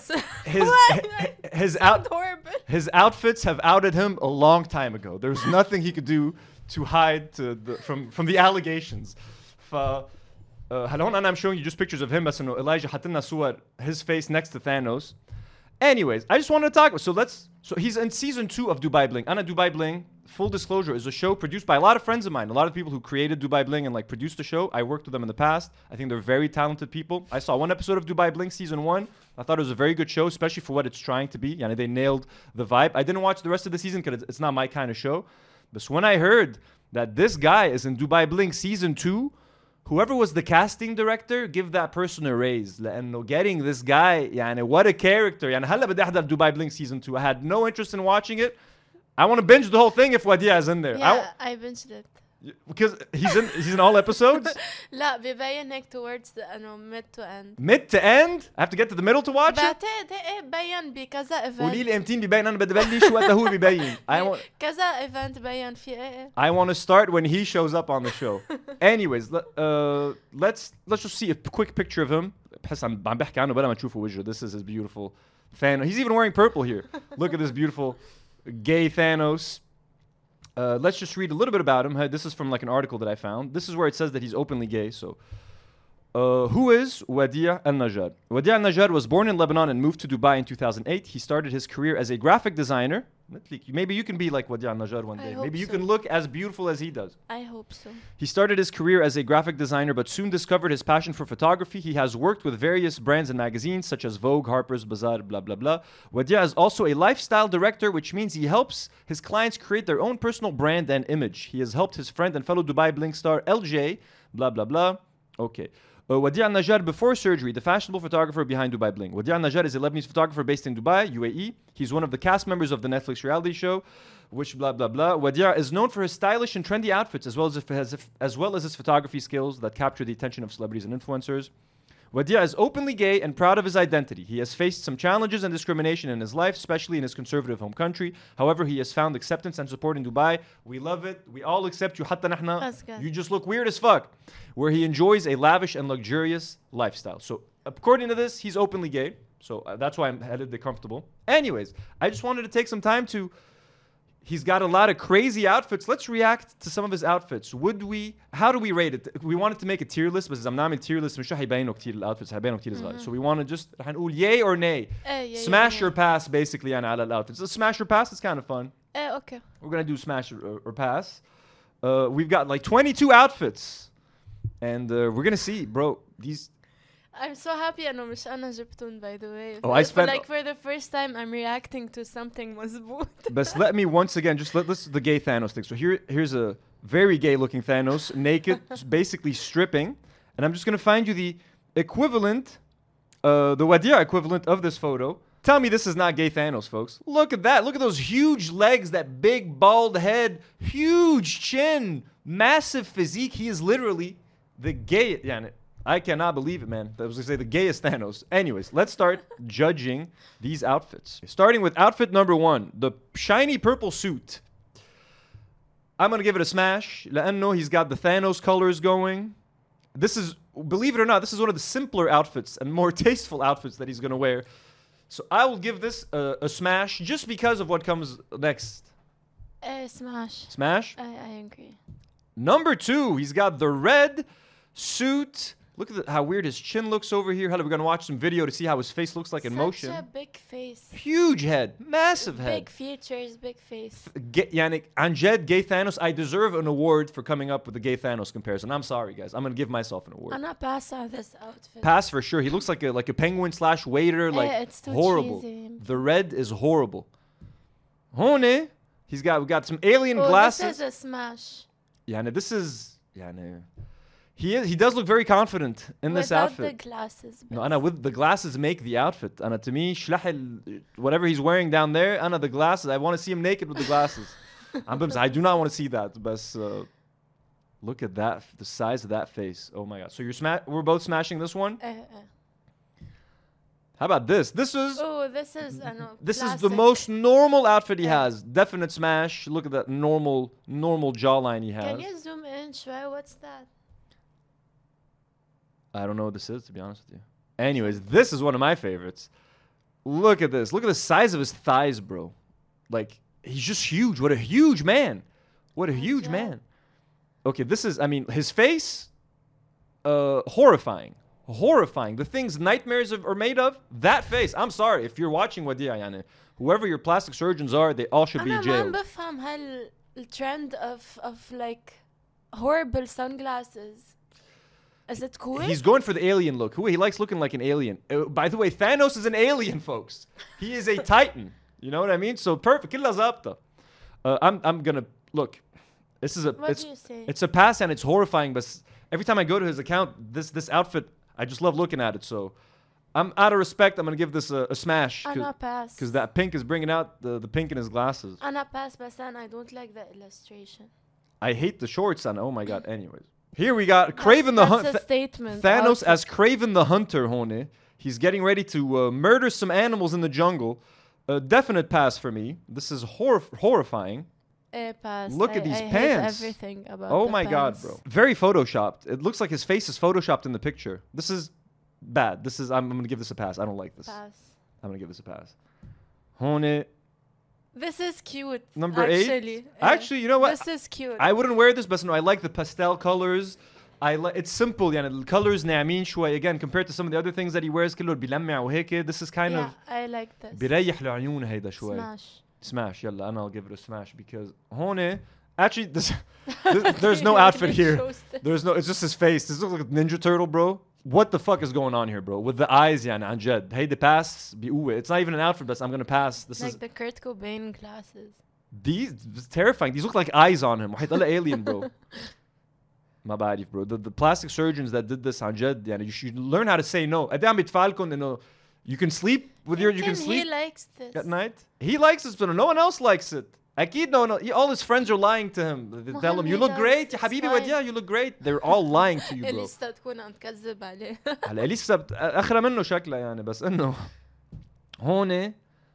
his outfits have outed him a long time ago. There's nothing he could do to hide from the allegations. هلا هون I'm showing you just pictures of him بس انه Elijah حط لنا صور his face next to Thanos. Anyways, I just wanted to talk. So he's in season 2 of Dubai Bling. Anna Dubai Bling, full disclosure, is a show produced by a lot of friends of mine. A lot of people who created Dubai Bling and produced the show. I worked with them in the past. I think they're very talented people. I saw one episode of Dubai Bling season 1. I thought it was a very good show, especially for what it's trying to be. Yani they nailed the vibe. I didn't watch the rest of the season because it's not my kind of show. But when I heard that this guy is in Dubai Bling season 2, whoever was the casting director, give that person a raise. لأنه getting this guy, يعني what a character. يعني هلا بدي أحضر Dubai Blink season 2. I had no interest in watching it. I want to binge the whole thing if Wadia is in there. Yeah, I binged it. Because he's in all episodes? لا ببين هيك towards the mid to end. Mid to end? I have to get to the middle to watch it? بعتقد ببين بكذا event. قولي لي امتين ببين انا بدي بلش وقتها هو ببين. كذا event بين في I want to start when he shows up on the show. Anyways, let's just see a quick picture of him. بحس عم بحكي عنه بلا ما تشوفوا وجهه. This is his beautiful Thanos. He's even wearing purple here. Look at this beautiful gay Thanos. Let's just read a little bit about him. This is from like an article that I found. This is where it says that he's openly gay. So, who is Wadia Al-Najjar? Wadia Al-Najjar was born in Lebanon and moved to Dubai in 2008. He started his career as a graphic designer. Maybe you can be like Wadia Al-Najjar one day. Maybe you can look as beautiful as he does. I hope so. He started his career as a graphic designer, but soon discovered his passion for photography. He has worked with various brands and magazines such as Vogue, Harper's Bazaar, blah, blah, blah. Wadia is also a lifestyle director, which means he helps his clients create their own personal brand and image. He has helped his friend and fellow Dubai Blink star LJ, blah, blah, blah. Okay. Wadia Al-Najjar, before surgery, the fashionable photographer behind Dubai Bling. Wadia Al-Najjar is a Lebanese photographer based in Dubai, UAE. He's one of the cast members of the Netflix reality show, which blah, blah, blah. Wadia is known for his stylish and trendy outfits, as well as his photography skills that capture the attention of celebrities and influencers. Wadia is openly gay and proud of his identity. He has faced some challenges and discrimination in his life, especially in his conservative home country. However, he has found acceptance and support in Dubai. We love it. We all accept you. حتى نحن. You just look weird as fuck. Where he enjoys a lavish and luxurious lifestyle. So, according to this, he's openly gay. So, that's why I'm headed comfortable. Anyways, I just wanted to take some time to... He's got a lot of crazy outfits. Let's react to some of his outfits. How do we rate it? We wanted to make a tier list, but I'm not a tier list. مش رح يبينوا كتير الoutfits. هيبينوا كتير صغار. So we want to just رح نقول yay or nay. Smash or pass, basically, يعني على الoutfits. So smash or pass is kind of fun. Okay. We're gonna do smash or pass. We've got like 22 outfits, and we're gonna see, bro. These. I'm so happy أنه مش أنا جبتهم by the way. Oh, I spent like for the first time I'm reacting to something مزبوط. But let me once again just let's the gay Thanos thing. So here's a very gay looking Thanos, naked, basically stripping, and I'm just gonna find you the equivalent, the Wadia equivalent of this photo. Tell me this is not gay Thanos, folks. Look at that. Look at those huge legs, that big bald head, huge chin, massive physique. He is literally the gay. Yeah. I cannot believe it, man. I was going to say the gayest Thanos. Anyways, let's start judging these outfits. Starting with outfit number 1, the shiny purple suit. I'm going to give it a smash. لأنه he's got the Thanos colors going. This is, believe it or not, this is one of the simpler outfits and more tasteful outfits that he's going to wear. So I will give this a smash just because of what comes next. Smash. Smash? I agree. Number 2, he's got the red suit. Look at how weird his chin looks over here. We're going to watch some video to see how his face looks like in motion. Such a big face. Huge head. Massive head. Big features, big face. Yani, Anjed, gay Thanos, I deserve an award for coming up with the gay Thanos comparison. I'm sorry, guys. I'm going to give myself an award. I'm not pass on this outfit. Pass for sure. He looks like a penguin / waiter. Like, it's too horrible. Cheesy. The red is horrible. Hone. We got some alien glasses. This is a smash. Yani, this is... Yani, He does look very confident in this outfit. Without the glasses. No, Anna, with the glasses make the outfit. Anna, to me, whatever he's wearing down there, Anna, the glasses, I want to see him naked with the glasses. I do not want to see that. But look at that, the size of that face. Oh my God. So we're both smashing this one? How about this? This is the most normal outfit he has. Definite smash. Look at that normal jawline he has. Can you zoom in, Shway? What's that? I don't know what this is, to be honest with you. Anyways, this is one of my favorites. Look at this. Look at the size of his thighs, bro. Like, he's just huge. What a huge man. What a huge man. Okay, this is, I mean, his face, horrifying. Horrifying. The things nightmares are made of, that face. I'm sorry. If you're watching Wadia, yani, whoever your plastic surgeons are, they all should be jailed. أنا ما بفهم هالtrend of like horrible sunglasses. Is it cool? He's going for the alien look. He likes looking like an alien. By the way, Thanos is an alien, folks. He is a Titan. You know what I mean? So perfect. كلها ظابطة. I'm gonna look. This is What do you say? It's a pass and it's horrifying. But every time I go to his account, this outfit, I just love looking at it. So I'm out of respect, I'm gonna give this a smash. أنا pass. Because that pink is bringing out the pink in his glasses. أنا pass بس I don't like the illustration. I hate the shorts on. Oh my god. Anyways, here we got Kraven the Hunter. That's a statement. Thanos also. as Kraven the Hunter. Hone. He's getting ready to murder some animals in the jungle. A definite pass for me. This is horrifying. Pass. Look at these pants. Hate everything about oh the my god, pants. bro. Very photoshopped. It looks like his face is photoshopped in the picture. This is bad. This is. I'm gonna give this a pass. I don't like this. Pass. I'm gonna give this a pass. Hone. This is cute. Number actually. 8. Actually, you know what? This is cute. I wouldn't wear this, but no, I like the pastel colors. It's simple. يعني the colors ناعمين شوي. Again, compared to some of the other things that he wears, كله بيلمع وهيك. This is kind of. I like this. بيريح العيون هيدا شوي. Smash. يلا أنا I'll give it a smash because هون actually there's no outfit here. It's just his face. This looks like a Ninja Turtle, bro. What the fuck is going on here, bro? With the eyes, يعني عن جد. هيدا pass بقوة. It's not even an outfit, but I'm gonna pass. This like is the Kurt Cobain glasses. These terrifying. These look like eyes on him. وحيطلع alien, bro. My bad, bro. The plastic surgeons that did this عن جد يعني you should learn how to say no. قد عم بيتفعلكم إنه you can sleep with you can sleep. He likes this at night. He likes this, but no one else likes it. أكيد all his friends are lying to him. They tell him you look great يا حبيبي وديا you look great. They're all lying to you, bro. لسه تكون عم تكذب عليه. هلا لسه أخرى منه شكله يعني بس إنه هون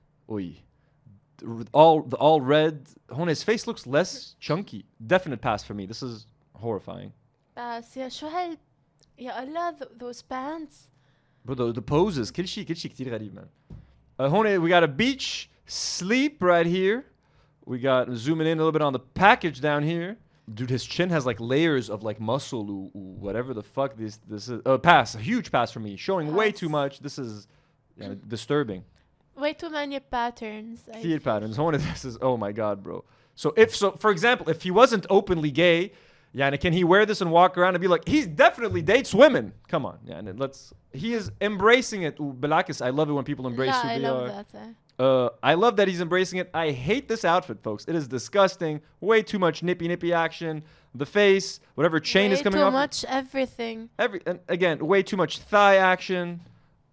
all red. هون his face looks less chunky. Definite pass for me. This is horrifying. بس يا شو يا الله those pants. Bro, the poses كل شيء كتير غريب, man. هون we got a beach sleep right here. We got zooming in a little bit on the package down here. Dude, his chin has like layers of like muscle, whatever the fuck this is. Pass, a huge pass for me. Showing way too much. This is disturbing. Way too many patterns. Fear patterns. This is, oh my god, bro. So for example, if he wasn't openly gay, can he wear this and walk around and be like, he definitely dates women? Come on, he is embracing it. Bilakis, I love it when people embrace who they are. I love that he's embracing it. I hate this outfit, folks. It is disgusting. Way too much nippy action. The face, whatever chain is coming off. Way too much everything. And again, way too much thigh action.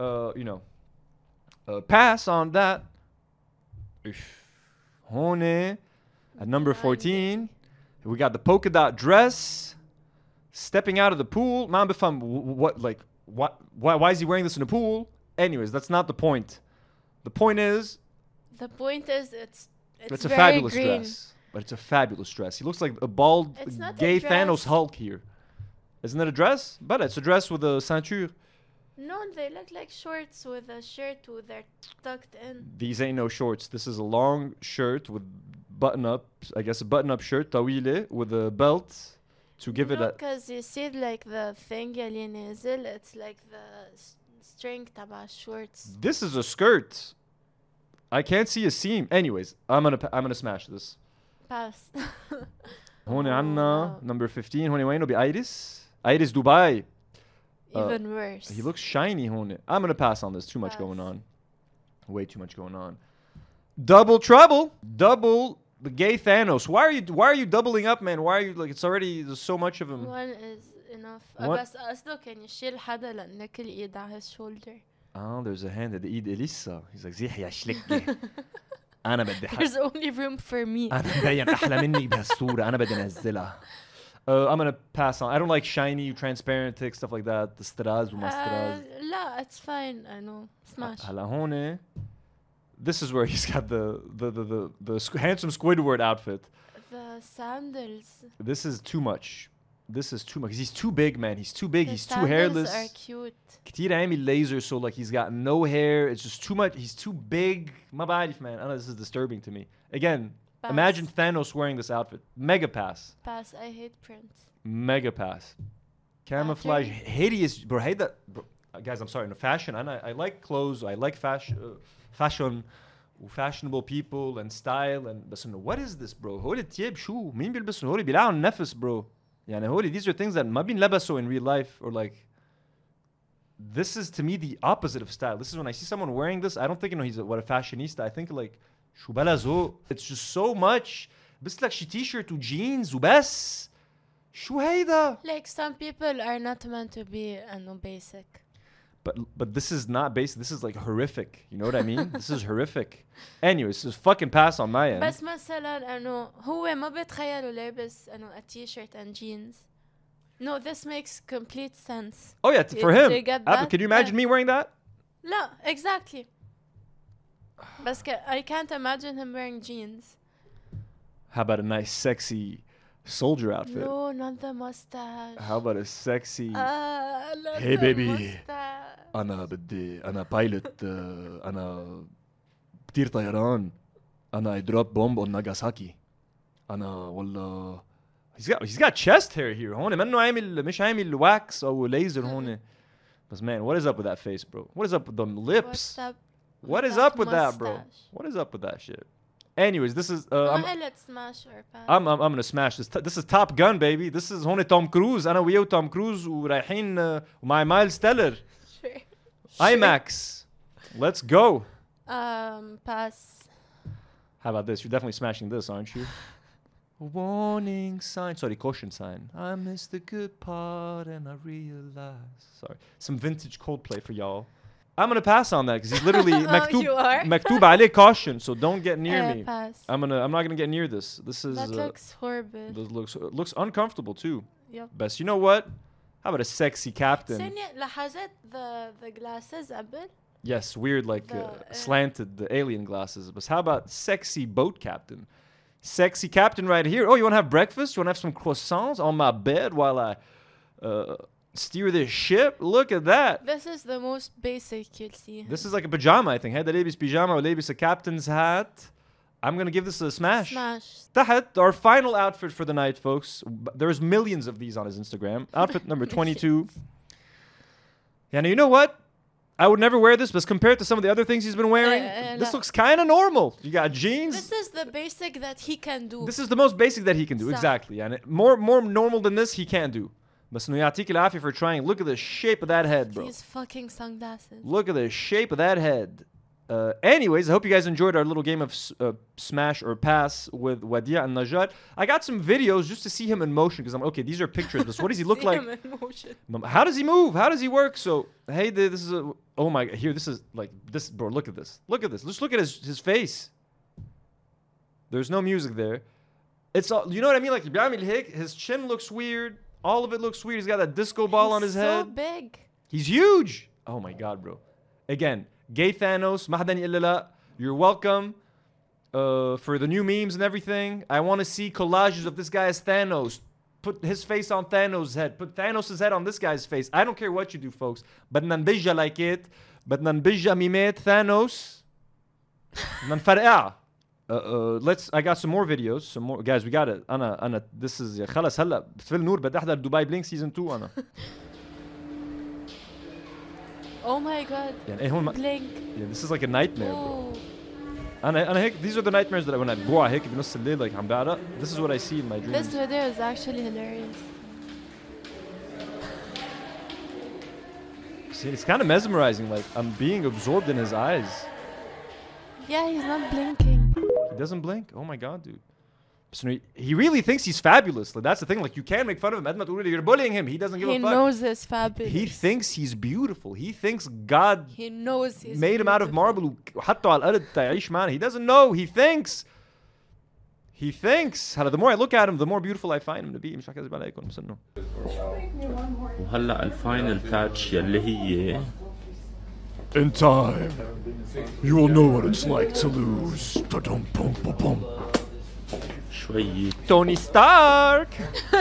Pass on that. Hone at number 14. We got the polka dot dress. Stepping out of the pool. Man befam, why is he wearing this in the pool? Anyways, that's not the point. The point is it's a very fabulous green. dress. But it's a fabulous dress. He looks like a bald gay Thanos Hulk here. Isn't it a dress? But it's a dress with a ceinture. No, they look like shorts with a shirt with they're tucked in. These ain't no shorts. This is a long shirt with button-ups. I guess a button-up shirt, tawile, with a belt to give it a... because you see like the thing يلي نازل, it's like the string تبع shorts. This is a skirt. I can't see a seam. Anyways, I'm gonna smash this. Pass. هون عنا number 15. هون وينه بإيريس دبي. Even worse. He looks shiny هون. I'm gonna pass on this. Too much going on. Way too much going on. Double trouble. Double the gay Thanos. Why are you doubling up, man? Why are you like? It's already there's so much of him. One is enough. بس قصده كان يشيل حدا لأن كل إيد على his shoulder. Oh, there's a hand at the ايد إليسا. He's like زيح يا شلكة. أنا بدي There's only room for me. أنا مبين أحلى منك بهالصورة. أنا بدي أنزلها. I'm gonna pass on. I don't like shiny, transparent stuff like that. The stras وما stras. لا, it's fine. I know. Smash. هلا هون. This is where he's got the handsome Squidward outfit. The sandals. This is too much. This is too much. He's too big, man. He's too big. He's too hairless. hairless. Are cute. كتير عامل laser, so like he's got no hair. It's just too much. He's too big. ما بعرف, man. I know this is disturbing to me. Again, pass. Imagine Thanos wearing this outfit. Mega pass. Pass. I hate prints. Mega pass. Camouflage. Hideous. Bro, hate that. Bro, guys, I'm sorry. No fashion. I like clothes. I like fashion. وفاشنبل people and style and بس انه what is this bro هول التياب شو مين بيلبسوا هول بيلعوا النفس bro يعني هول these are things that ما بينلبسوا in real life or like this is to me the opposite of style. This is when I see someone wearing this I don't think he's a fashionista. I think like شو بلا ذوق. It's just so much بس لك شي t-shirt وجينز وبس شو هيدا؟ Like some people are not meant to be basic. But this is not basic. This is like horrific. You know what I mean? This is horrific. Anyways, just fucking pass on my end. بس مثلا هو ما بتخيلوا لابس a t-shirt and jeans. No, this makes complete sense. Oh yeah, for him. Can you imagine me wearing that? لا, exactly. بس I can't imagine him wearing jeans. How about a nice sexy soldier outfit? No, not the mustache. How about a sexy Hey baby. أنا بايلوت أنا بطير طيران أنا I drop bomb on Nagasaki أنا والله he's got chest hair here هون منه مش عامل wax أو laser هون بس man what is up with that face bro what is up with them lips what is up with that bro what is up with that shit anyways this is let's smash or pass. I'm gonna smash this this is Top Gun baby this is هون توم كروز أنا وياه وتوم كروز ورايحين مع مايلز تيلر IMAX. Let's go. Pass. How about this? You're definitely smashing this, aren't you? Warning sign. Sorry, caution sign. I missed the good part and I realized. Sorry. Some vintage Coldplay for y'all. I'm gonna pass on that because he's literally maktub عليه caution, so don't get near me. Pass. I'm not gonna get near this. This is that looks horrible. This looks uncomfortable too. Yep. Best. You know what? How about a sexy captain? لاحظت the glasses قبل? Yes, weird like slanted the alien glasses. But how about sexy boat captain? Sexy captain right here. Oh, you want to have breakfast? You want to have some croissants on my bed while I steer this ship? Look at that. This is the most basic you'll see. This is like a pajama, I think. هذا لابس pajama ولابس a captain's hat. I'm going to give this a smash. تحت, our final outfit for the night, folks. There's millions of these on his Instagram. Outfit number 22. Yeah, now you know what? I would never wear this, but compared to some of the other things he's been wearing, this looks kind of normal. You got jeans. This is the basic that he can do. This is the most basic that he can do, exactly. And more normal than this, he can't do. بس إنه يعطيك العافية for trying. Look at the shape of that head, bro. These fucking sunglasses. Look at the shape of that head. Anyways, I hope you guys enjoyed our little game of smash or pass with Wadia and Najat. I got some videos just to see him in motion because I'm okay. These are pictures, but what does he look like? Him in motion. How does he move? How does he work? So hey, this is oh my. Here, this is like this, bro. Look at this. Look at this. Let's look at his face. There's no music there. It's all, you know what I mean? Like his chin looks weird. All of it looks weird. He's got that disco ball on his head. So big. He's huge. Oh my god, bro. Again. Gay Thanos, ما حدا يقول لا. You're welcome for the new memes and everything. I want to see collages of this guy as Thanos. Put his face on Thanos' head. Put Thanos' head on this guy's face. I don't care what you do, folks. بدنا نبجى like it. بدنا نبجى ميمات Thanos. بدنا نفرقع. I got some more videos. Some more guys. We got it. أنا this is خلص هلا بتفل نور بدي أحضر دبي بلينك season 2 أنا. Oh my god. Blink. Yeah, this is like a nightmare, bro. أنا هيك, these are the nightmares that when I بوع هيك بنص الليل like عم بعرق. This is what I see in my dreams. This video is actually hilarious. See, it's kind of mesmerizing. Like I'm being absorbed in his eyes. Yeah, he's not blinking. He doesn't blink. Oh my god, dude. So he really thinks he's fabulous. Like that's the thing. Like you can't make fun of him. You're bullying him. He doesn't give a fuck. He knows he's fabulous. He thinks he's beautiful. He thinks God made him out of marble. وحطه على الأرض تعيش معنا. He doesn't know. He thinks. The more I look at him, the more beautiful I find him to be. مش هكذب عليكم بس إنه. وهلا الفاينل تاتش يلي هي. In time, you will know what it's like to lose. شوية. Tony Stark.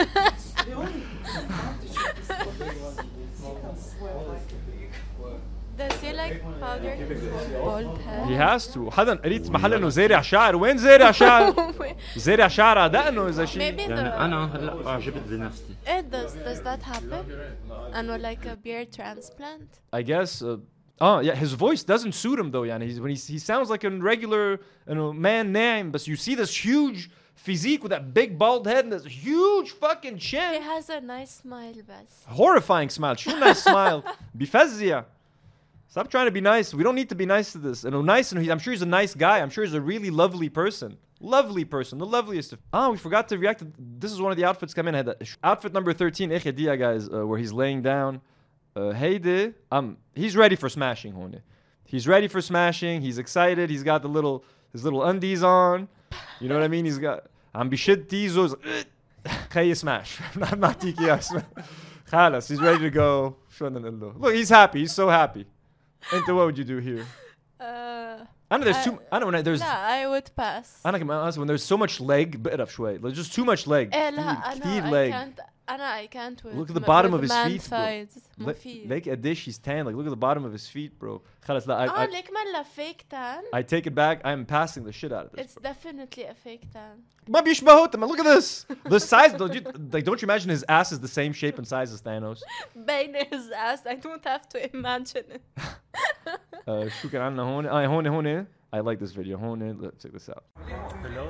Does he like powdered bald head? He has to. حدا قريت محل انه زارع شعر. وين زارع شعر؟ زارع شعر على دقنه اذا شيء. Maybe يعني أنا هلا أعجبت بنفسي. Does that happen? And like a beard transplant? I guess. Yeah, his voice doesn't suit him though. يعني when he sounds like a regular man name, but you see this huge physique with that big bald head and this huge fucking chin. He has a nice smile, بس. Horrifying smile. شو nice smile? بفزية. Stop trying to be nice. We don't need to be nice to this. I'm sure he's a nice guy. I'm sure he's a really lovely person. Lovely person, the loveliest of. Oh, we forgot to react. This is one of the outfits come in. Outfit number 13, Echedia, guys, where he's laying down. Heide, he's ready for smashing, hone. He's ready for smashing. He's excited. He's got his little undies on. You know what I mean? He's got. بشد تيزو خي smash. not تيكي اسمع. خلاص, he's ready to go. شو بدنا نقول له? Look, he's happy. He's so happy. انت what would you do here? I know there's too. I know when there's. لا, I would pass. أنا كمان when there's so much leg, بقرف شوي. There's just too much leg. لا, كتير leg. I can't with. Look at the bottom of his feet, bro. Like a dish, he's tan. Like look at the bottom of his feet, bro. خلاص لا. ليك ما fake tan. I take it back. I'm passing the shit out of this. It's definitely a fake tan. ما بيشبهوا. Look at this. The size. Don't you imagine his ass is the same shape and size as Thanos? بين his ass. I don't have to imagine it. شو كان عندنا هون؟ هون. I like this video. هون. Let's check this out. Hello.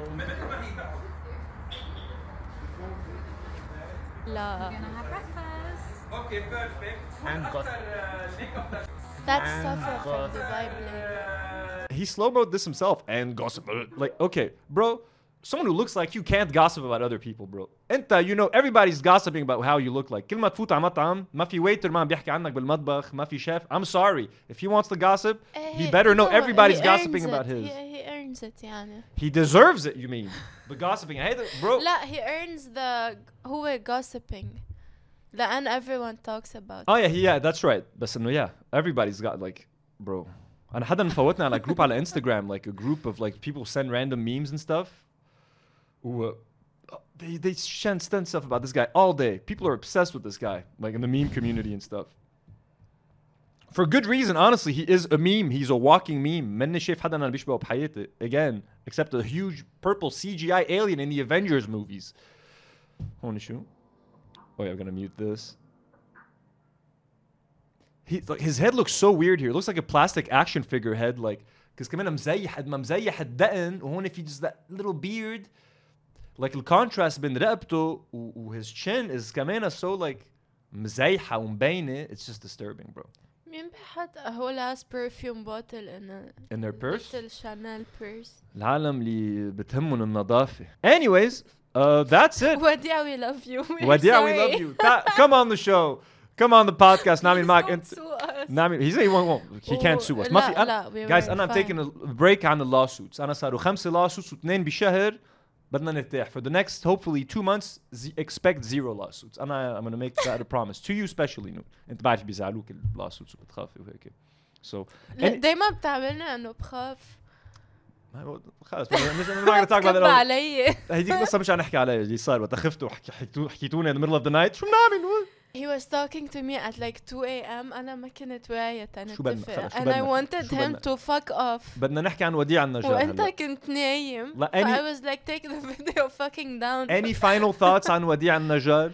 La. We're gonna have breakfast. Okay, perfect. And That's Safa from Dubai Bling. He slow-moed this himself and gossip. Like, okay, bro, someone who looks like you can't gossip about other people, bro. انت, you know, everybody's gossiping about how you look like. كل ما تفوت على مطعم ما في waiter ما بيحكي عنك بالمطبخ, ما في chef. I'm sorry. If he wants to gossip, he better know everybody's gossiping about his. He earns it, يعني. He deserves it, you mean? The gossiping. Hey, bro. لا, he earns the هو gossiping. And everyone talks about. Oh yeah, that's right. بس إنه yeah, everybody's got like, bro. أنا حدا مفوتنا على group على Instagram, like a group of like people send random memes and stuff. They send stuff about this guy all day. People are obsessed with this guy, like in the meme community and stuff. For good reason, honestly. He is a meme. He's a walking meme. مني شايف حدا أنا بيشبهه بحياتي. Again, except a huge purple CGI alien in the Avengers movies. هون شو? Oh yeah, I'm gonna mute this. His head looks so weird here. It looks like a plastic action figure head, like, because كمان مزيح الدقن وهون في just that little beard. Like the contrast بين رقبته و his chin is كمان so like مزيحة ومبينة. It's just disturbing, bro. مين بحط a whole ass perfume bottle in their purse? Little Chanel purse. العالم اللي بتهمهم النظافة. Anyways, that's it. Wadia, we love you. Wadia, we love you. Come on the show. Come on the podcast. Nami Mak. He said he won't. He can't sue us. Guys, I'm taking a break on the lawsuits. أنا صاروا 5 lawsuits و2 بشهر. بدنا نرتاح. For the next, hopefully, 2 months, expect 0 lawsuits. I'm going to make that a promise. To you especially, نور. أنت بعرف بيزعلوك lawsuits وبتخافي وهيك. So. دايما بتعملنا إنه بخاف. خلاص ما talk about that. هيديك قصة مش نحكي عليها اللي صار وقت خفتوا حكيتوني in the middle of the night. شو بنعمل؟ He was talking to me at like 2 a.m. أنا ما كنت واعية نتفق. And I wanted him to fuck off. بدنا نحكي عن وديع النجار. وأنت كنت نايم. I was like, take the video fucking down. Any final thoughts عن وديع النجار?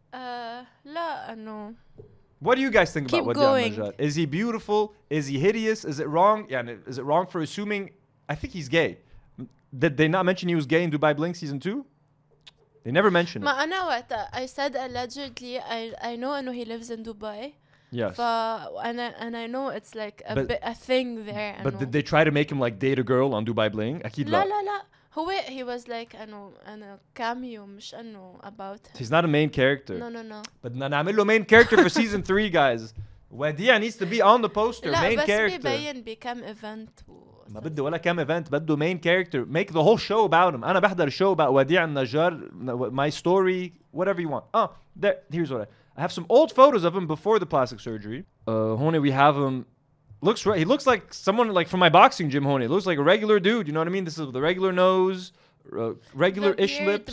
لا إنه. What do you guys think about وديع النجار? Is he beautiful? Is he hideous? Is it wrong? يعني is it wrong for assuming? I think he's gay. Did they not mention he was gay in Dubai Bling season 2? They never mentioned it. ما أنا وقتها I said allegedly I know إنه he lives in Dubai. Yes. and I know it's like a thing there. But did they try to make him like date a girl on Dubai Bling? أكيد لا. لا. He was like أنا cameo مش إنه about him. He's not a main character. No. بدنا نعمل له main character for season 3, guys. وديع needs to be on the poster. Main character. لا بس بيبين بكم event. ما بده ولا كم event. بده main character. Make the whole show about him. أنا بحضر show about وديع النجار. My story. Whatever you want. Here's what I have some old photos of him before the plastic surgery. هون we have him. He looks like someone like from my boxing gym. هون. He looks like a regular dude. You know what I mean? This is the regular nose. Regular-ish lips.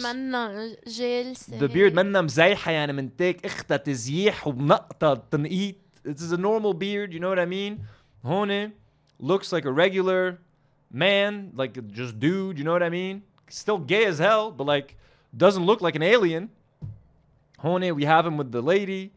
The beard منا مزيحة يعني من تيك اختها تزيح وبنقطة تنقيت. This is a normal beard. You know what I mean? هون looks like a regular man, like just dude, you know what I mean? Still gay as hell, but like doesn't look like an alien. هون we have him with the lady.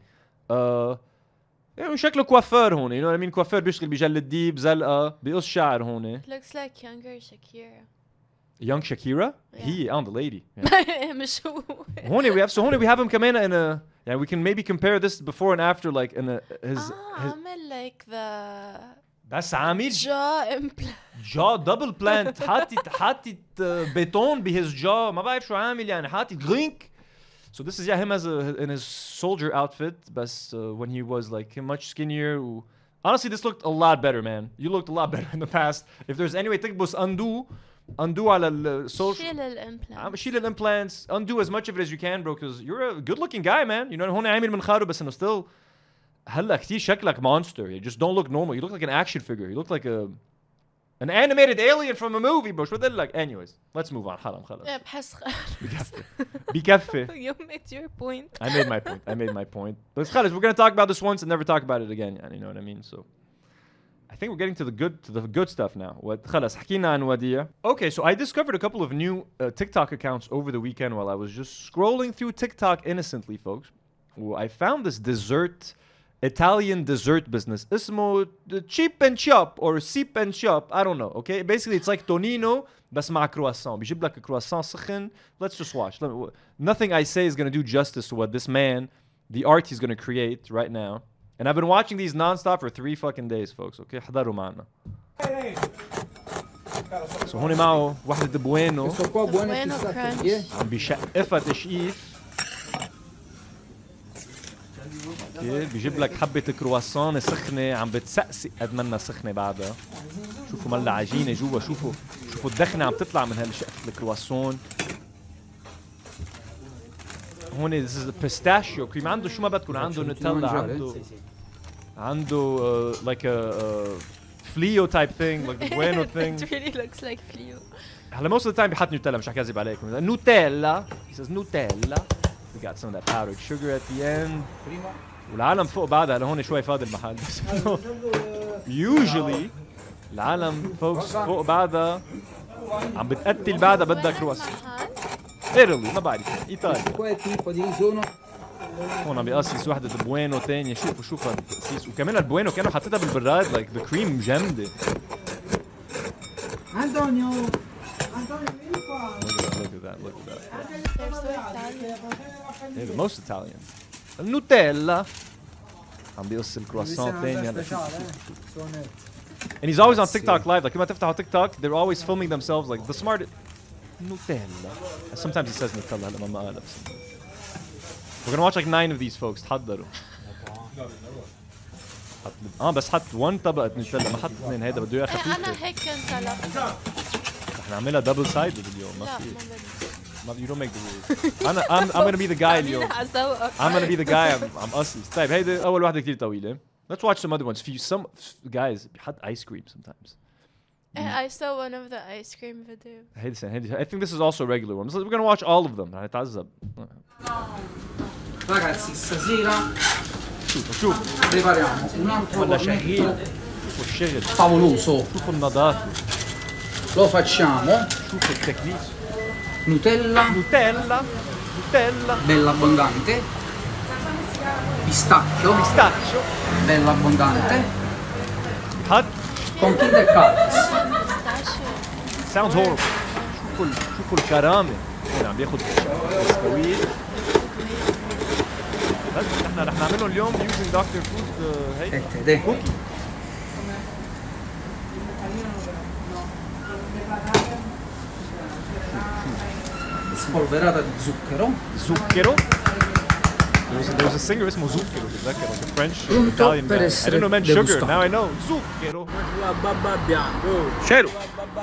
شكله كوافير هون, you know what I mean? كوافير بيشتغل بجلد ديب زلقة بيقص شعر هون. Looks like younger Shakira. Young Shakira? Yeah. He on the lady. مش هو. هون we have him كمان in a, yeah, we can maybe compare this before and after, like in a his عامل like بس عامل جا امبلانت جا دبل بلانت حاطط بيتون بهز جا ما بعرف شو عامل يعني حاطط غينك. So this is him in his soldier outfit but when he was like much skinnier. Honestly this looked a lot better man. You looked a lot better in the past. If there's any way تكبس undo على السوشيال شيل الامبلانتس undo as much of it as you can bro because you're a good looking guy man. You know هون عامل منخاره بس انه still هلا كتير شكلك monster. You just don't look normal. You look like an action figure. You look like an animated alien from a movie bro. شو بدي لك. Anyways let's move on. حرام خلص. بحس بكفي. You made your point. I made my point. But خلص we're gonna talk about this once and never talk about it again. يعني you know what I mean. So I think we're getting to the good stuff now. خلص حكينا عن وديع. Okay, so I discovered a couple of new TikTok accounts over the weekend while I was just scrolling through TikTok innocently, folks. Well, I found this Italian dessert business. اسمه Cheap and Chop or Sip and Chop. I don't know. Okay, basically it's like Tonino بس مع croissant. بيجيب لك croissant سخن. Let's just watch. Nothing I say is gonna do justice to what this man, the art he's gonna create right now. And I've been watching these non-stop for 3 fucking days, folks. Okay, حضروا معنا. So هون معه واحدة بوينو. عم بيشقفها تشقيف. اوكي بيجيب لك حبة كرواسون سخنة عم بتسقسق قد منا سخنة بعدها. شوفوا ملا عجينة جوا شوفوا الدخنة عم تطلع من هالشقفة الكرواسون. هون this is the pistachio cream. عنده شو ما بدكم عنده نوتيلا عنده like a Flio type thing like the bueno thing. It really looks like Flio. هلا most of the time بيحط نوتيلا مش حكذب عليكم. نوتيلا he says Nutella. We got some of that powdered sugar at the end. والعالم فوق بعدها لهون شوي فاضي المحل. Usually العالم folks فوق بعدها عم بتقتل بعدها بدها كرواسون. Italy ما بعرف ايطاليا. هون عم بيقصص وحدة بوينو تانية. شوفوا التقصيص وكمان البوينو كانوا حاطتها بالبراد like the cream جامدة. Antonio. Look at that. They're so Italian. They're the most Italian. النوتيلا عم بيقص الكرواسون تاني. And he's always on TikTok live. Like كما تفتحوا TikTok they're always filming themselves like the smart Nutella. Sometimes he says Nutella. هلا ما قالها. We're gonna watch like 9 of these folks. تحضروا. بس حط 1 طبقة نوتيلا ما حط 2. هيدا بده اياها خفيفة. أنا هيك كنت طلبت. رح نعملها double sided اليوم. ما في. You don't make the rules. I'm gonna be the guy اليوم. I'm gonna be the guy. I'm قصص. طيب هيدا أول واحدة كتير طويلة. Let's watch some other ones. Some guys بيحط ice cream sometimes. I saw one of the ice cream videos. I think this is also a regular one. We're gonna watch all of them. هنتعذب. Ragazzi, stasera شوف prepariamo un altro ولا شغيل. شوفوا الشغل. favoloso. شوفوا النظافة. Lo facciamo. شوفوا التكنيك. Nutella. Bella abbondante. Pistacchio. Bella abbondante. Hot. Con Kindercarpis. Sounds horrible. شوفوا الكرامة. هون عم بياخد بسكويت. بس نحن رح نعملهم اليوم using Dr. Food هيك كوكي. Spolverata di zucchero. There was a singer اسمه Zucchero, like a French Italian guy. I didn't know meant sugar. Now I know. Zucchero. Cero.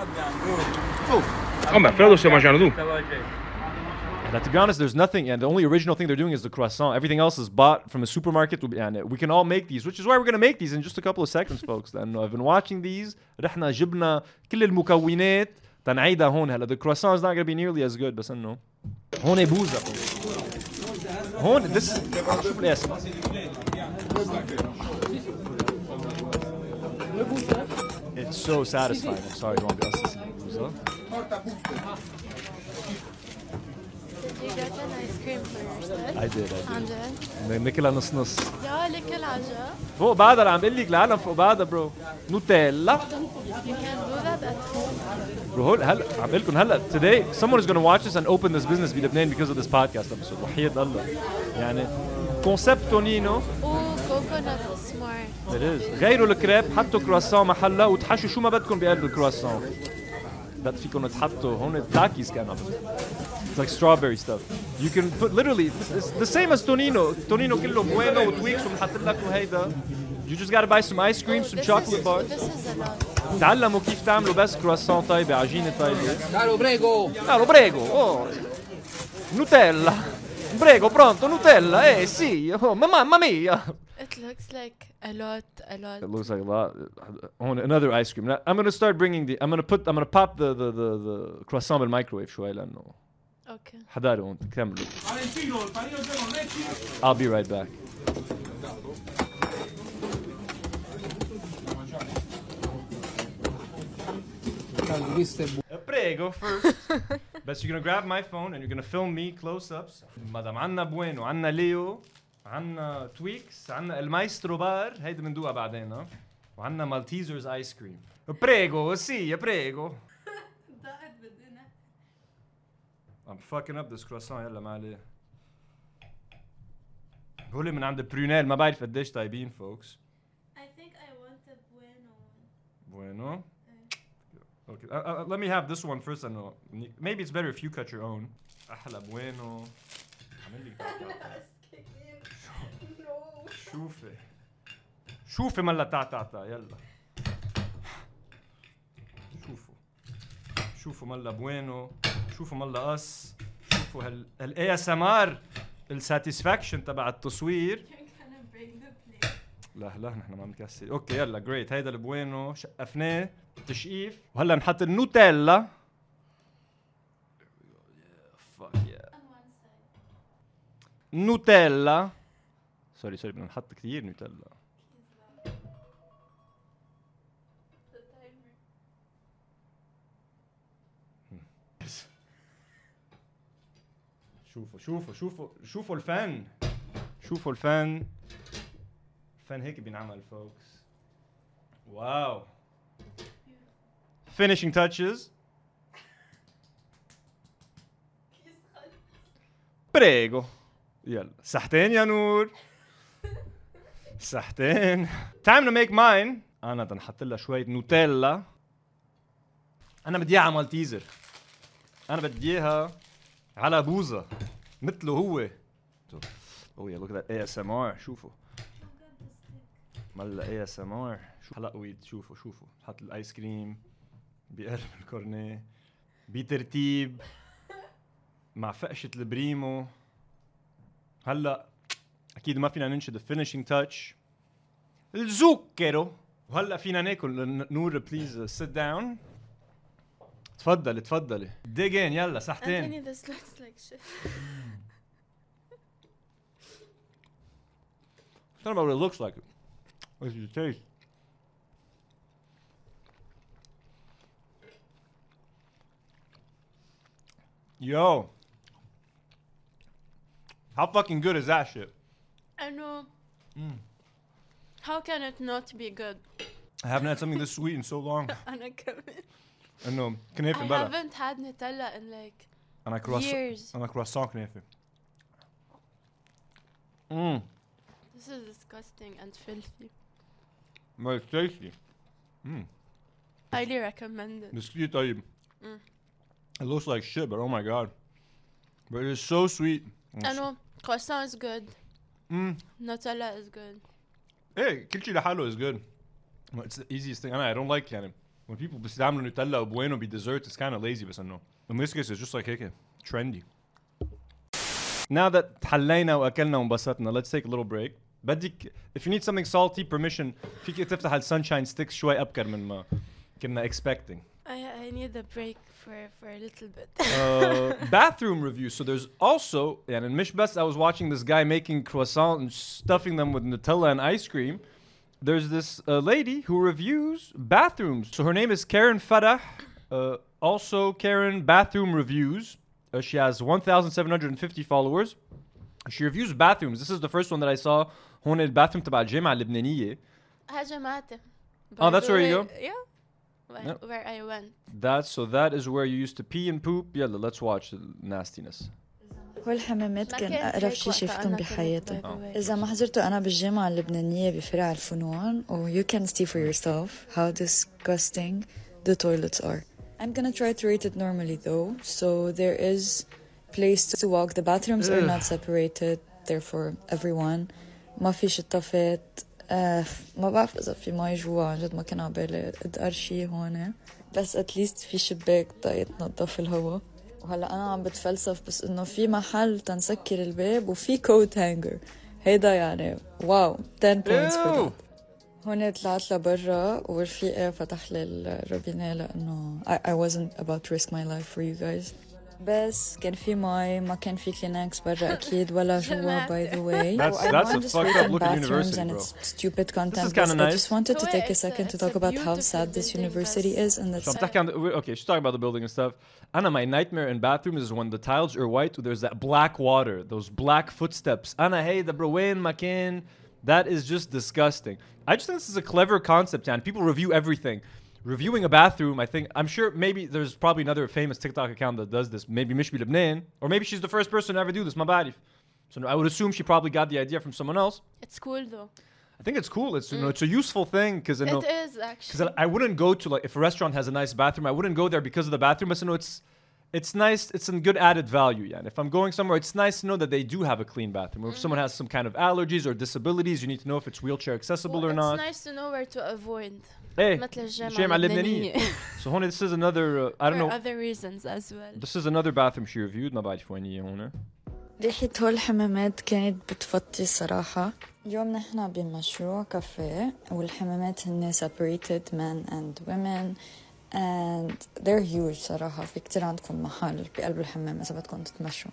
Oh, ma Fredo stai mangiando tu. To be honest, there's nothing, and the only original thing they're doing is the croissant. Everything else is bought from a supermarket, and we can all make these, which is why we're gonna make these in just a couple of seconds, folks. And I've been watching these. رحنا جبنا كل المكونات تنعيدها هون. هلا the croissant is not gonna be nearly as good, بس إنه هون بوزة. هون this شوف الاسم. It's so satisfying. I'm sorry, don't be us. Did you get an ice cream for yourself? I did. عن ناكلها نص. يا لك العجب. فوق بعدها عم بقول لك العالم فوق بعدها برو. نوتيلا. You can do that at home. برو هلا عم بقول لكم هلا today someone is going to watch this and open this business بلبنان because of this podcast episode. وحياة الله. يعني كونسبت تونينو. coconut is smart. It is. غيروا الكريب حطوا كرواسون محلها وتحشوا شو ما بدكم بقلب الكرواسون. that فيكم تحطوا هون التاكيز كانوا. It's like strawberry stuff. You can put literally it's the same as tonino. Tonino كله bueno وتويكس وبنحط لك وهيدا. You just gotta buy some ice cream, some chocolate bars. This is a lot. تعلموا كيف تعملوا بس كرواسون طيبة عجينة طيبة. Caro, prego. Caro, prego. Oh. Nutella. Prego, pronto, Nutella. Sì. Oh, mamma mia. It looks like a lot. It looks like a lot. Oh, another ice cream. Now, I'm gonna start bringing the. I'm gonna pop the croissant in the microwave شوي لأنه. Okay. حضروا أنت كملوا. I'll be right back. Prego first. But you're gonna grab my phone and you're gonna film me close-ups. مدام عنا بوينو، عنا ليو، عنا تويكس، عنا المايسترو بار، هيدا بندوقها بعدين ها. وعنا مالتيزرز ايس كريم. بريغو، سي بريغو. ضاعت بدنا. I'm fucking up this croissant يلا ما عليه. هولي من عند برونيل ما بعرف قديش طيبين folks. I think I want a bueno. Bueno. Okay, let me have this one first. I know. Maybe it's better if you cut your own. أحلى bueno. عمل لي شوفي ملا تعتا يلا. شوفوا ملا بوينو، شوفوا ملا اس، شوفوا هال ASMR الساتيسفاكشن تبع التصوير. لا نحن ما بنكسر. اوكي يلا جريت. هيدا البوينو شقفناه تشقيف وهلا نحط النوتيلا. فاك يا نوتيلا. سوري بدنا نحط كثير نوتيلا. شوفوا الفن. شوفوا الفن. الفن هيك بينعمل folks. واو. Finishing touches. بريغو. يلا صحتين يا نور. صحتين. Time to make mine. أنا بدي نحط لها شوية نوتيلا. أنا بدي إياها مالتيزر. أنا بدي إياها على بوزة مثله هو. Oh yeah, look at that ASMR. شوفوا. ملا ASMR. شو حلقويد. شوفوا حط الآيس كريم بقلب الكورنيه بترتيب مع فقشة البريمو. هلا أكيد ما فينا ننشد الفينيشينج تاتش الزوكرو. وهلا فينا ناكل. نور بليز sit down. تفضلي dig in يلا صحتين. Anthony, this looks like shit. It's not about what it looks like. It's the taste. Yo. How fucking good is that shit? I know. How can it not be good? I haven't had something this sweet in so long. أنا كمان. إنه كنافة I بلا. haven't had Nutella in like years. أنا croissant كنافة. This is disgusting and filthy. But it's tasty. Highly recommended. This is طيب. It looks like shit, but oh my god. But it is so sweet. I know. Croissant is good. Nutella is good. Hey, كل شيء لحاله is good. It's the easiest thing. I don't like يعني. When people بيستعملوا نوتيلا و bueno be dessert, it's kind of lazy بس إنه. In this case, it's just like هيك trendy. Now that حلينا وأكلنا وانبسطنا, let's take a little break. بدك if you need something salty, permission فيك تفتح السانشاين ستيكس شوي أبكر من ما كنا expecting. I need a break for a little bit. Bathroom reviews. So there's also, and in Mishbest, I was watching this guy making croissant and stuffing them with Nutella and ice cream. There's this lady who reviews bathrooms. So her name is Karen Farah. Also Karen Bathroom Reviews. She has 1,750 followers. She reviews bathrooms. This is the first one that I saw. هون الباثروم تبع الجامعة اللبنانية. هجماته. Oh, that's where you go? Yeah. Where I went. That is where you used to pee and poop. Yeah, let's watch the nastiness. والحمامات كان أقرب شي شفتهم بحياتي. way. إذا ما حضرته أنا بالجامعة اللبنانية بفرع الفنون or you can see for yourself how disgusting the toilets are. I'm gonna try to rate it normally though. So there is place to walk. The bathrooms are not separated. They're for everyone. ما في شطافات. ما بعرف إذا في مي جوا عن جد ما كان عبالي أدقر شي هون. بس at least في شباك يتنظف الهوا. وهلا أنا عم بتفلسف بس إنه في محل تنسكر الباب وفي coat hanger. هيدا يعني واو 10 points for that. هون طلعت لبرا ورفيقي فتح لي الروبينيه لأنه I wasn't about to risk my life for you guys. بس كان في مي ما كان في كلينكس برا أكيد ولا جوا by the way. That's a fucked up looking university, and bro. it's stupid content. This is kind of I nice. just wanted to take a second to talk about how sad this university is and that's... So I'm talking, okay, she's talking about the building and stuff. Anna, my nightmare in bathrooms is when the tiles are white, there's that black water, those black footsteps. Anna, hey, the Brawain Makin, that is just disgusting. I just think this is a clever concept, and people review everything. Reviewing a bathroom, I think, I'm sure maybe there's probably another famous TikTok account that does this. Maybe Mishbi Lebanon, or maybe she's the first person to ever do this, Mabarif. So I would assume she probably got the idea from someone else. It's cool though. I think it's cool. It's you know, it's a useful thing because you know, It is actually. because I wouldn't go to like if a restaurant has a nice bathroom, I wouldn't go there because of the bathroom. But you know, it's nice. It's some good added value. Yeah, and if I'm going somewhere, it's nice to know that they do have a clean bathroom. Or if someone has some kind of allergies or disabilities, you need to know if it's wheelchair accessible or not. It's nice to know where to avoid. Hey, مثل الجامعة اللبنانية. So هون this is another I don't For know. other reasons as well. This is another bathroom she reviewed. ما بعرف وين هي هون. ريحة هول الحمامات كانت بتفطي صراحة. اليوم نحنا بمشروع كافيه والحمامات هن separated men and women and they're huge صراحة. في كتير عندكم محل بقلب الحمام إذا بدكم تتمشوا.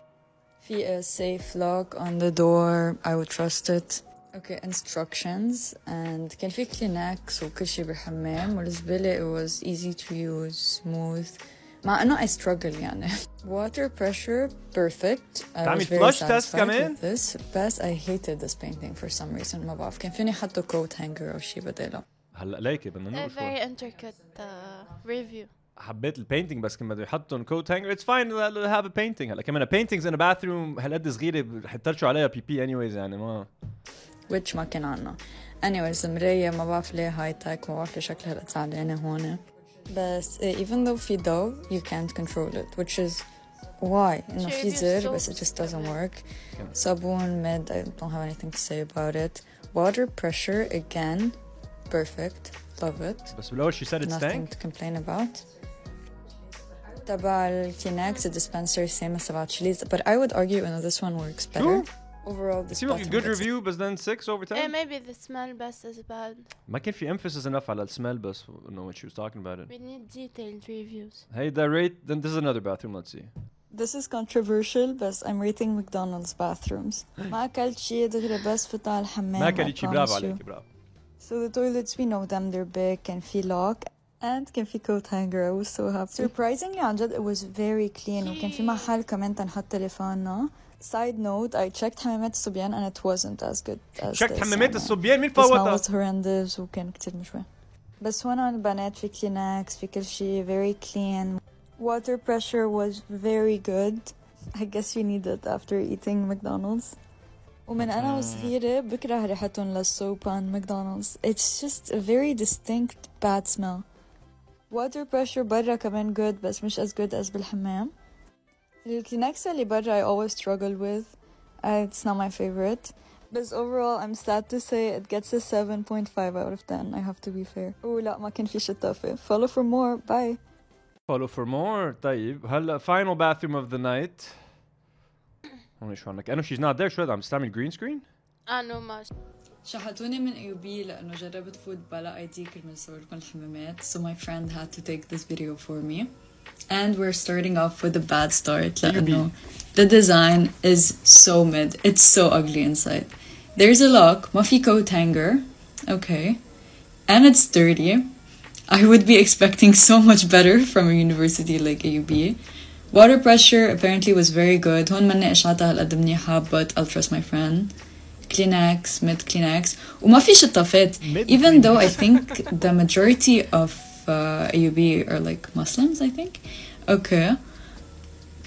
في a safe lock on the door. I would trust it. Okay, instructions and كان في كلينكس وكل شي بالحمام والنسبة لي it was easy to use, smooth. مع إنه I struggle يعني. Water pressure, perfect. I was very satisfied with this. But I hated this painting for some reason. ما بعرف كان فيني حطه coat hanger أو شي بداله. هلا ليكي بدنا نقول شوي. Very intricate review. حبيت البينتينج بس كان بده يحطهم كوت هانجر. It's fine to have a painting. هلا كمان paintings in a bathroom هالقد صغيرة حترشوا عليها بي anyways يعني ما. which ما كان عنا. anyways المراية ما بعرف ليه هاي تاك ما بعرف ليه شكلها هلأ زعلانة هون. بس even though في ضوء you can't control it which is why إنه في زر بس it just doesn't work. صابون mid I don't have anything to say about it. Water pressure again perfect love it. بس بالأول she said it nothing stank. to complain about. تبع الكلينكس dispenser same as تبع Chili's but I would argue إنه this one works better. Overall, this seems like a good review, but then 6 over 10. Yeah, maybe the smell bus is bad. ما كان في emphasis enough على smell بس know what she was talking about it. We need detailed reviews. Hey, that rate, then this is another bathroom, let's see. This is controversial, but I'm rating McDonald's bathrooms. ما أكلت شيء دغري بس فتح الحمام. ما أكلت شيء برافو عليك برافو. So the toilets, we know them, they're big, كان في lock. And كان في coat hanger. I was so happy. Surprisingly عن جد it was very clean. وكان في محل كمان تنحط تليفوننا. Side note, I checked حمامات الصبيان and it wasn't as good as checked حمامات الصبيان مين فوتها؟ فوتها؟ The smell was horrendous وكان كتير مشوي. بس هون البنات في كلينكس في كل شيء very clean. Water pressure was very good. I guess you need it after eating McDonald's. ومن أنا وصغيرة بكره ريحتهم للصوب عن McDonald's. It's just a very distinct bad smell. Water pressure برا كمان good بس مش as good as بالحمام. الكلينكس اللي برا I always struggle with. It's not my favorite. But overall I'm sad to say it gets a 7.5 out of 10. I have to be fair. لا ما كان في شطافة. Follow for more. Bye. Follow for more. طيب هلا final bathroom of the night. هون شو عندك؟ أنا she's not there. شو هذا عم تستعمل green screen؟ أنا ما شحتوني من أيوبي لأنه جربت فوت بلا أيدي كرمال صور لكم الحمامات. So my friend had to take this video for me. And we're starting off with a bad start لأنه the design is so mid. It's so ugly inside. There's a lock. ما في coat hanger. Okay. And it's dirty. I would be expecting so much better from a university like AUB. Water pressure apparently was very good. هون مني إشعاتها هالقد منيحة but I'll trust my friend. Kleenex, mid Kleenex. وما في شطافات. Even though I think the majority of AUB are like Muslims, I think. Okay.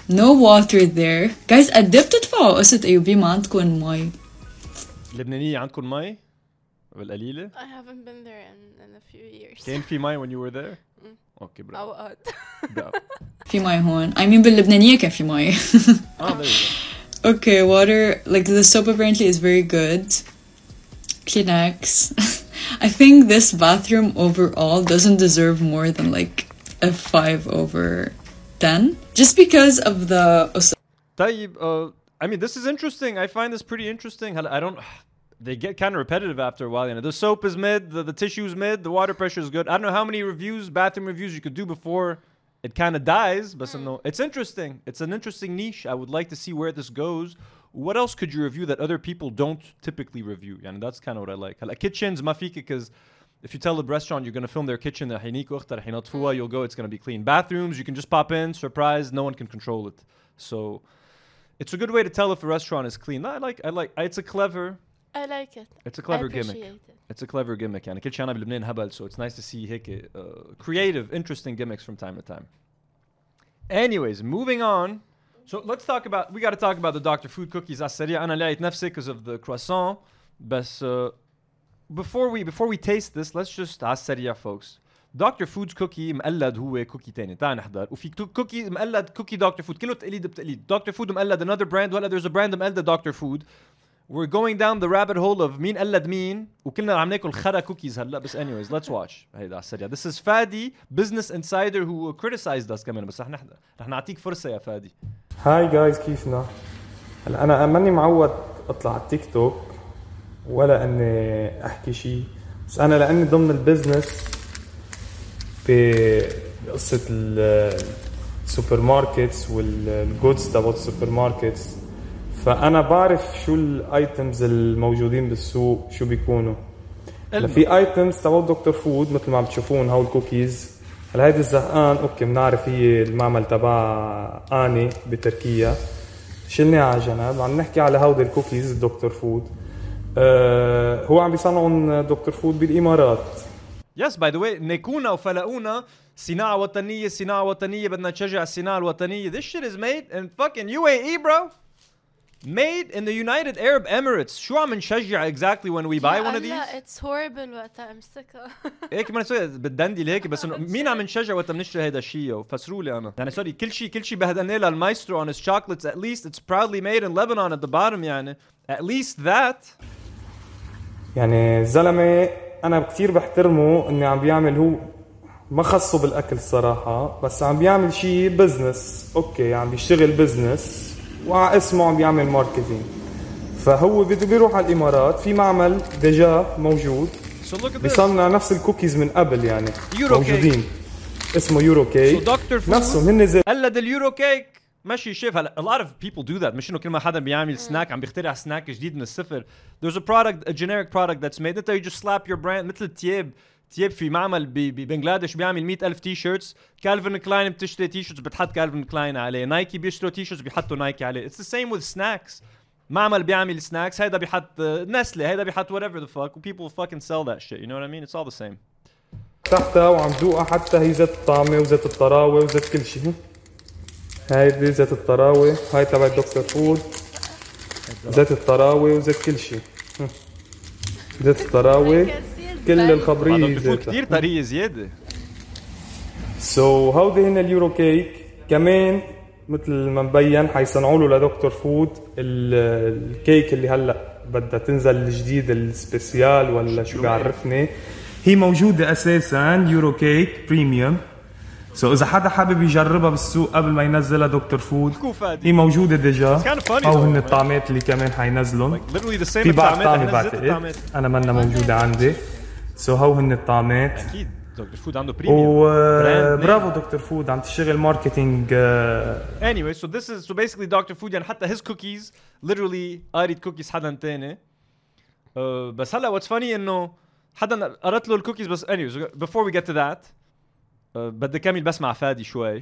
No water there. Guys, قد ايه بتدفعوا قسط أيوبي ما عندكم مي؟ لبنانية عندكم مي؟ بالقليلة؟ I haven't been there in a few years. كان في مي when you were there? Okay, bro. أوقات. في مي هون. I mean باللبنانية كان في مي. Oh, there you go. Okay, water. Like the soap apparently is very good. Kleenex. I think this bathroom overall doesn't deserve more than like a 5/10. Just because of the... طيب, I mean, this is interesting. I find this pretty interesting. I don't... They get kind of repetitive after a while. You know, the soap is mid, the tissue is mid, the water pressure is good. I don't know how many bathroom reviews you could do before it kind of dies. But no, it's interesting. It's an interesting niche. I would like to see where this goes. What else could you review that other people don't typically review? And that's kind of what I like. Kitchens, mafika, because if you tell the restaurant you're going to film their kitchen, you'll go, it's going to be clean. Bathrooms, you can just pop in, surprise, no one can control it. So it's a good way to tell if a restaurant is clean. It's a clever... I like it. It's a clever I gimmick. appreciate it. It's a clever gimmick. يعني كل شيء أنا بلبنان هبل, so it's nice to see هيك creative, interesting gimmicks from time to time. Anyways, moving on. So we got to talk about the Dr. Food cookies. على السريع أنا لقيت نفسي because of the croissant. بس before we taste this, let's just على السريع folks. Dr. Food's cookie مقلد هو كوكي تاني. تعال نحضر. وفي كوكي مقلد كوكي Dr. Food. كله تقليد بتقليد. Dr. Food مقلد another brand ولا there's a brand مقلد Dr. Food. We're going down the rabbit hole of مين قلد مين وكلنا عم ناكل خرا كوكيز هلا بس anyways let's watch هيدا على السريع. This is Fadi, business insider who criticized us كمان بس رح نعطيك فرصة يا فادي. هاي جايز كيفنا؟ هلا أنا ماني معود أطلع على التيك توك ولا إني أحكي شيء بس أنا لأني ضمن البزنس بقصة السوبر ماركتس والجودز تبع السوبر ماركتس فأنا بعرف شو الأيتمز الموجودين بالسوق شو بيكونوا. هلا في أيتمز تبع دكتور فود مثل ما عم تشوفون هاو الكوكيز. هلا هيدي الزهقان أوكي بنعرف هي المعمل تبع آني بتركيا شلناها على جنب. عم نحكي على هودي الكوكيز دكتور فود. هو عم بيصنعون دكتور فود بالإمارات. Yes, by the way, نيكونا وفلقونا صناعة وطنية بدنا نشجع الصناعة الوطنية. This shit is made in fucking UAE, bro. Made in the United Arab Emirates. شو عم نشجع exactly when we buy one of these? It's horrible وقتها امسكها. هيك ما نسوي بالدندي هيك بس انه مين عم نشجع وقت بنشتري هيدا الشيء فسروا لي انا. يعني سوري كل شيء بهدلنا له المايسترو on his chocolates at least it's proudly made in Lebanon at the bottom يعني at least that. يعني الزلمة انا كثير بحترمه اني عم بيعمل هو ما خصه بالاكل الصراحة بس عم بيعمل شيء بزنس اوكي عم بيشتغل بزنس وعلى اسمه عم بيعمل ماركتينج فهو بده بيروح على الامارات في معمل ديجا موجود بيصنع نفس الكوكيز من قبل يعني موجودين اسمه يورو كيك نفسهم هن زي قلد اليورو كيك ماشي شايف هلا a lot of people do that مش انه كل ما حدا بيعمل سناك عم بيخترع سناك جديد من الصفر. There's a generic product that's made انت you just slap your brand مثل تياب في معمل ببنغلاديش بيعمل 100,000 تي شيرتس. كالفين كلاين بتشتري تي شيرتس بتحط كالفين كلاين عليه. نايكي بيشتروا تي شيرتس بيحطوا نايكي عليه. It's the same with snacks. معمل بيعمل snacks هيدا بيحط نسلة هيدا بيحط whatever the fuck people fucking sell that shit you know what I mean it's all the same. تحتها وعم ذوقها حتى هي زيت الطعمة وزيت الطراوة وزيت كل شيء. هاي زيت الطراوة هاي تبع دكتور فود زيت الطراوة وزيت كل شيء. زيت الطراوة كل الخبرية زيتها كتير طرية زيادة. هودي هن اليورو كيك كمان مثل ما مبين حيصنعوا له لدكتور فود الكيك اللي هلا بدها تنزل الجديد السبيسيال ولا شو بيعرفني هي موجودة أساساً يورو كيك بريميوم. إذا حدا حابب يجربها بالسوق قبل ما ينزلها دكتور فود هي موجودة ديجا أو هن الطعمات اللي كمان حينزلهم في بعض طعمة بعتقد أنا منا موجودة عندي هو هن الطعمات أكيد دكتور فود عنده بريميوم برافو دكتور فود عم تشتغل ماركتينج. anyway so basically Dr. Food يعني حتى his cookies literally قاريت cookies حدا تاني. بس هلا what's funny إنه حدا قرأت له الكوكيز بس anyways before we get to that بدي كمل بس مع فادي شوي.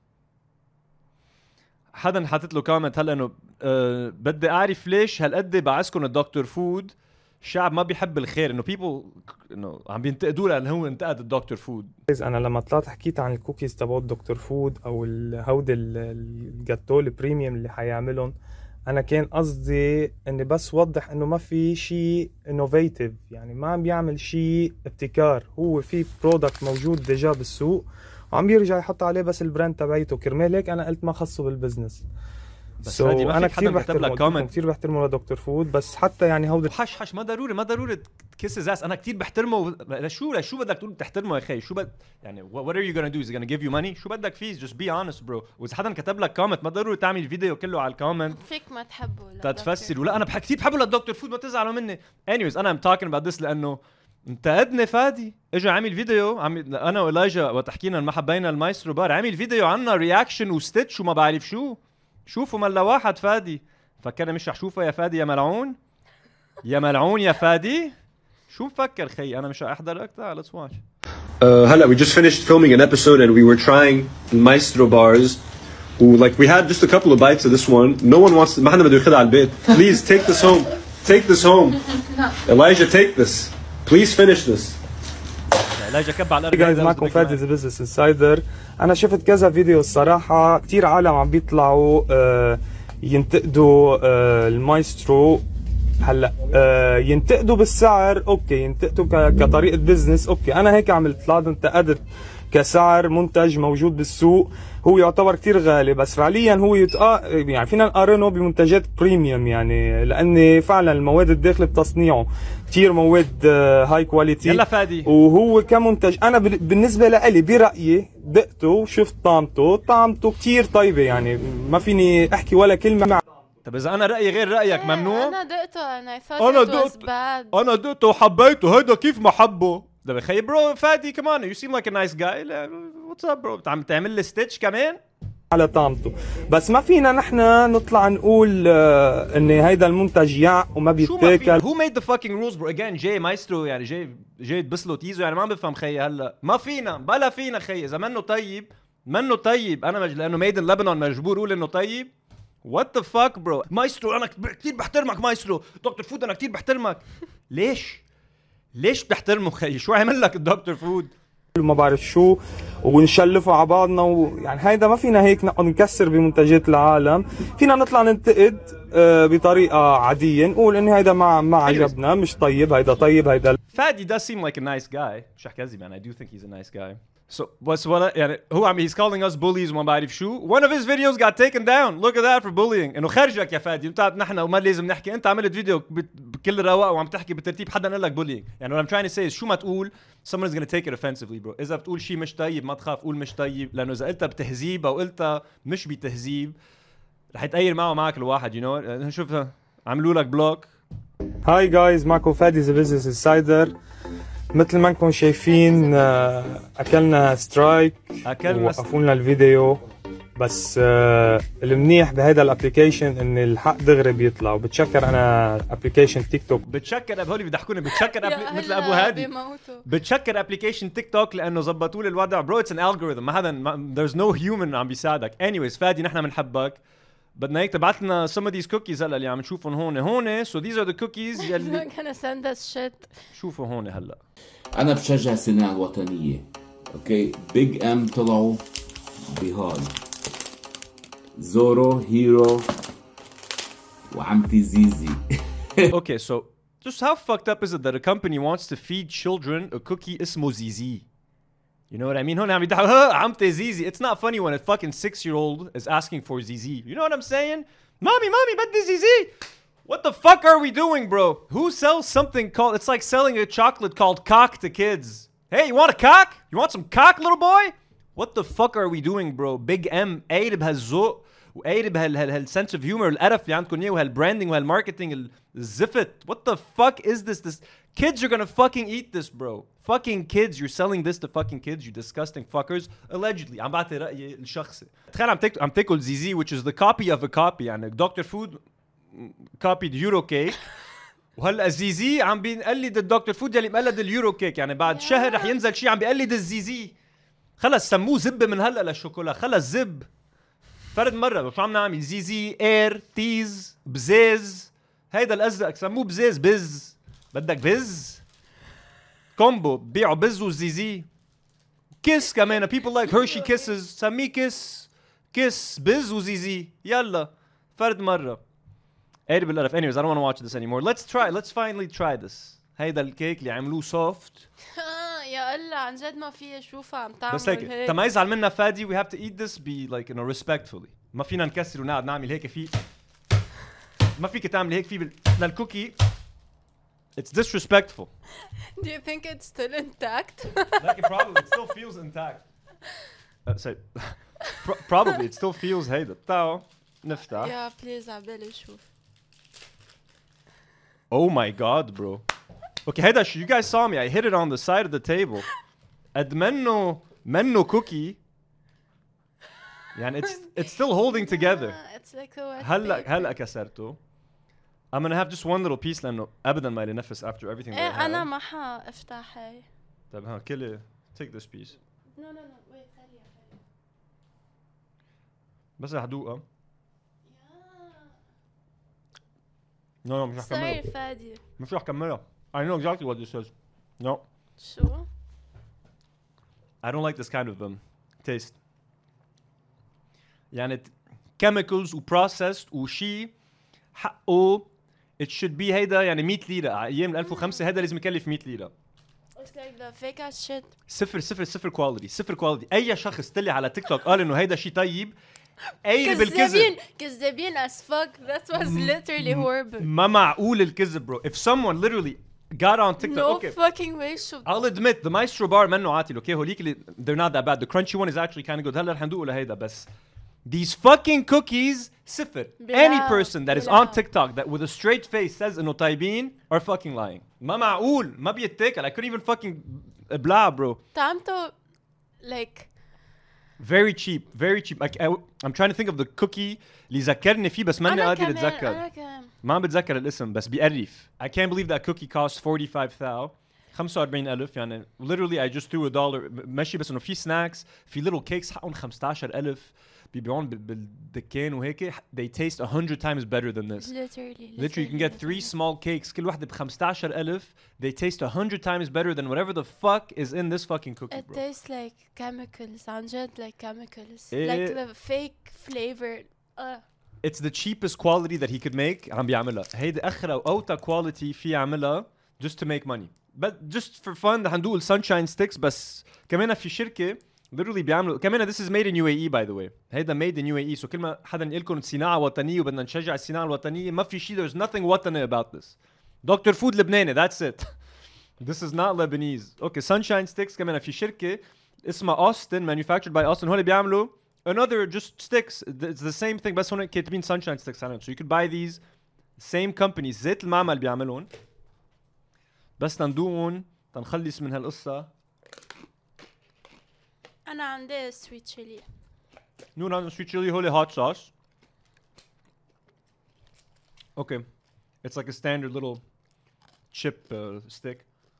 حدا حاطط له كومنت هلا انه بدي اعرف ليش هالقد بعزكم الدكتور فود الشعب ما بيحب الخير انه people انه عم بينتقدوه لانه هو انتقد الدكتور فود. انا لما طلعت حكيت عن الكوكيز تبع الدكتور فود او هودي الجاتو البريميوم اللي حيعملهم، انا كان قصدي اني بس وضح انه ما في شيء انوفيتيف، يعني ما عم بيعمل شيء ابتكار، هو في برودكت موجود ديجا بالسوق وعم بيرجع يحط عليه بس البراند تبعيته. كرمال هيك انا قلت ما خصه بالبزنس. بس انا كثير بحترمه كثير بحترمه لدكتور فود، بس حتى يعني هودي حش ما ضروري كيس زاس. انا كثير بحترمه. شو بدك تقول بتحترمه يا اخي؟ شو يعني what are you gonna do? Is he gonna give you money? شو بدك فيه؟ just be honest bro. واذا حدا كتب لك كومنت ما ضروري تعمل الفيديو كله على الكومنت فيك ما تحبه تتفسر. ولا انا كثير بحبه للدكتور فود، ما تزعلوا مني. anyways انا I'm talking about this لانه انتقدني فادي، اجى عامل فيديو انا وإلايجا وقت حكينا ما حبينا المايسترو بار، عامل فيديو عنا رياكشن وستيتش وما بعرف شو. شوفوا ملا واحد فادي فكرنا مش رح شوفه يا فادي يا ملعون يا فادي. شو مفكر خي انا مش رح احضرك؟ تعال let's watch. هلا we just finished filming an episode and we were trying Maestro bars who like we had just a couple of bites of this one. No one wants ما حدا بده ياخذها على البيت. Please take this home. Elijah take this. Please finish this. Elijah كب على الارض. معكم فادي ذا بزنس انسايدر. انا شفت كذا فيديو الصراحه، كثير عالم عم بيطلعوا ينتقدوا المايسترو. هلا ينتقدوا بالسعر اوكي، ينتقدوا كطريقه بزنس اوكي. انا هيك عملت، لا انتقدت كسعر منتج موجود بالسوق هو يعتبر كتير غالي، بس فعليا هو يعني فينا نقارنه بمنتجات بريميوم، يعني لان فعلا المواد الداخله بتصنيعه كتير مواد هاي كواليتي. يلا فادي. وهو كمنتج انا بالنسبه لي برايي دقته وشفت طعمته كتير طيبه، يعني ما فيني احكي ولا كلمه. طب اذا انا رايي غير رايك ممنوع؟ انا دقته انا دقته وحبيته. هيدا كيف ما حبه؟ ده بخي برو فادي كمان يو سيم لايك ا نايس جاي. واتس اب برو؟ عم تعمل لي ستيتش كمان على طعمته، بس ما فينا نحن نطلع نقول ان هيدا المنتج يع وما بيتاكل. Who made the fucking rules bro? again جاي مايسترو، يعني جاي تبسلو تيزو، يعني ما عم بفهم خي. هلا ما فينا بلا فينا خي. اذا منه طيب انا لانه ميد ان لبنان مجبور اقول انه طيب. وات ذا فاك برو؟ مايسترو انا كثير بحترمك مايسترو. دكتور فود انا كثير بحترمك. ليش بتحترمه خي؟ شو عمل لك الدكتور فود؟ ما بعرف شو ونشلفوا على بعضنا يعني هيدا ما فينا هيك نقعد نكسر بمنتجات العالم. فينا نطلع ننتقد بطريقه عاديه، نقول ان هيدا ما عجبنا، مش طيب، هيدا طيب، هيدا. فادي does seem like a nice guy. مش حكازي man. I do think he's a nice guy. So بس ولا يعني هو he's calling us bullies وما بعرف شو. One of his videos got taken down. Look at that for bullying. انه خرجك يا فادي. انت نحن وما لازم نحكي. انت عملت فيديو بكل رواق وعم تحكي بترتيب، حدا قال لك bullying. يعني what I'm trying to say is شو ما تقول someone is going to take it offensively bro. اذا بتقول شيء مش طيب ما تخاف قول مش طيب، لانه اذا قلتها بتهذيب او قلتها مش بتهذيب رح يتغير معك الواحد. you know شوف عملوا لك بلوك. هاي جايز، معكم فادي ذا بزنس انسايدر. مثل ما انكم شايفين اكلنا سترايك ووقفوا لنا الفيديو، بس المنيح بهذا الابلكيشن ان الحق دغري بيطلع. وبتشكر انا ابلكيشن تيك توك، بتشكر هولي بيضحكوني، بتشكر مثل ابو هادي بتشكر ابلكيشن تيك توك لانه زبطوا لي الوضع برو. اتس ان الجوريثم، ما حدا there's no human عم بيساعدك. anyways فادي نحن بنحبك، بدنا هيك تبعت لنا some of these cookies هلا اللي عم نشوفهم هون. so these are the cookies يلي gonna send us shit. شوفوا هون هلا. انا بشجع الصناعه الوطنيه. اوكي بيج ام طلعوا بهاي زورو هيرو وعمتي زيزي. Okay, so just how fucked up is it that a company wants to feed children a cookie اسمه زيزي? You know what I mean? هون عم يضحكوا عمتي زيزي. It's not funny when a fucking 6-year-old is asking for zizi. You know what I'm saying? Mommy, بدي zizi. What the fuck are we doing, bro? Who sells something called... It's like selling a chocolate called cock to kids. Hey, you want a cock? You want some cock, little boy? What the fuck are we doing, bro? Big M قايل بهالذوق وقايل بهالsense of humor القرف اللي عندكم اياه وهالbranding وهالmarketing الزفت. What the fuck is this? Kids are gonna fucking eat this, bro. Fucking kids, you're selling this to fucking kids, you disgusting fuckers. Allegedly. عم بعطي رأيي الشخصي. تخيل عم تاكل زيزي which is the copy of a copy. يعني Dr. Food copied Euro Cake وهلا زيزي عم بيقلد الدكتور فود اللي مقلد اليورو كيك. يعني بعد شهر رح ينزل شيء عم بيقلد الزيزي. خلص سموه زبة من هلا للشوكولا. خلص زب فرد مرة. شو عم نعمل؟ زيزي اير تيز بزاز. هيدا الازرق سموه بزاز بز. بدك بز كومبو بيعوا بز وزيزي كيس كمان people like Hershey kisses سميه كيس بز وزيزي يلا فرد مرة قارب القرف. anyways I don't want to watch this anymore. let's finally try this. هيدا الكيك اللي عملوه soft يا الله عن جد ما في اشوفها عم تعمل بس هيك تما يزعل منا فادي we have to eat this be like respectfully. ما فينا نكسر ونقعد نعمل هيك في ما فيك تعمل هيك في للكوكي. It's disrespectful. Do you think it's still intact? Like it still feels intact. Sorry. Probably it still feels هيدا تعالوا نفتح. Yeah, please عبالي شوف. Oh my god bro. Okay هيدا you guys saw me I hit it on the side of the table. قد منه cookie. يعني it's still holding together. It's like the wet هلا كسرته. I'm gonna have just one little piece لأنه أبداً ما لي نفس after everything that I had. أنا ما حافتح هاي. طيب ها كلي take this piece. No wait خليها. بس هدوقها. No مش رح كملها. Sorry فادي. مش رح كملها. I know exactly what this is. No. شو؟ I don't like this kind of taste. يعني chemicals و processed وشي حقه it should be هيدا يعني 100 ليرة أيام 2005 هيدا لازم يكلف 100 ليرة. It's like the fake ass shit. صفر quality. أي شخص طلع على تيك توك قال إنه هيدا شي طيب أي بالكذب. كذابين as fuck. That was literally horrible. ما معقول الكذب bro. If someone literally got on TikTok. No okay. fucking way. I'll admit the Maestro bar منه عاتل. Okay هوليك اللي they're not that bad. The crunchy one is actually kind of good. هلا رح ندوق لهيدا بس. These fucking cookies صفر. Any person that is on TikTok that with a straight face says إنه طيبين are fucking lying. ما معقول ما بيتاكل. I couldn't even fucking بلا bro. طعمته like very cheap. Like I'm trying to think of the cookie اللي ذكرني فيه بس ماني قادر اتذكر. أنا كمان. ما بتذكر الاسم بس بيقرف. I can't believe that cookie costs 45,000. 45,000 يعني literally I just threw $1 ماشي بس إنه في snacks في little cakes حقهم 15,000 بيبيعون بالدكان وهيك they taste 100 times better than this. Literally you can get 3 small cakes كل واحدة ب15,000 they taste 100 times better than whatever the fuck is in this fucking cookie It bro. tastes like chemicals عن جد like chemicals like the fake flavor. It's the cheapest quality that he could make عم بيعملها. هيدي أخرى وأوطى quality في يعملها just to make money. But just for fun ده هندوق sunshine sticks بس كمان في شركة literally بيعملوا كمان this is made in UAE by the way. هيدا made in UAE so كل ما حدا يقول لكم صناعة وطنية وبدنا نشجع الصناعة الوطنية ما في شيء there's nothing وطني about this. Dr. Food لبناني that's it. This is not Lebanese. Okay sunshine sticks كمان في شركة اسمها Austin manufactured by Austin هول بيعملوا another just sticks it's the same thing بس هون كاتبين sunshine sticks عليهم so you could buy these same companies زيت المعمل بيعملون بس تندوقون تنخلص من هالقصة. أنا عندي sweet chili. No, not sweet chili, holy hot sauce. Okay. It's like a standard little chip stick.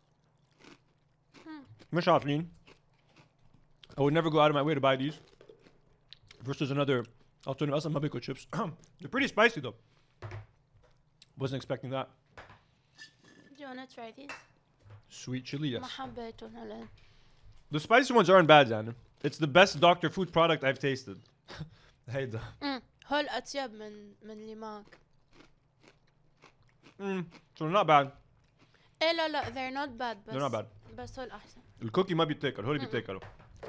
مش عارفين. I would never go out of my way to buy these. Versus another alternative. أصلاً ما بياكل chips. They're pretty spicy though. Wasn't expecting that. Do you wanna try these? Sweet chili, yes. ما حبيتهم هلا. The spicy ones aren't bad, Zana. It's the best Dr. Food product I've tasted. هيدا. هول أطيب من اللي معك. So not bad. إيه لا they're not bad بس. They're not bad. بس هول أحسن. الكوكي ما بيتاكل هول بيتاكلوا.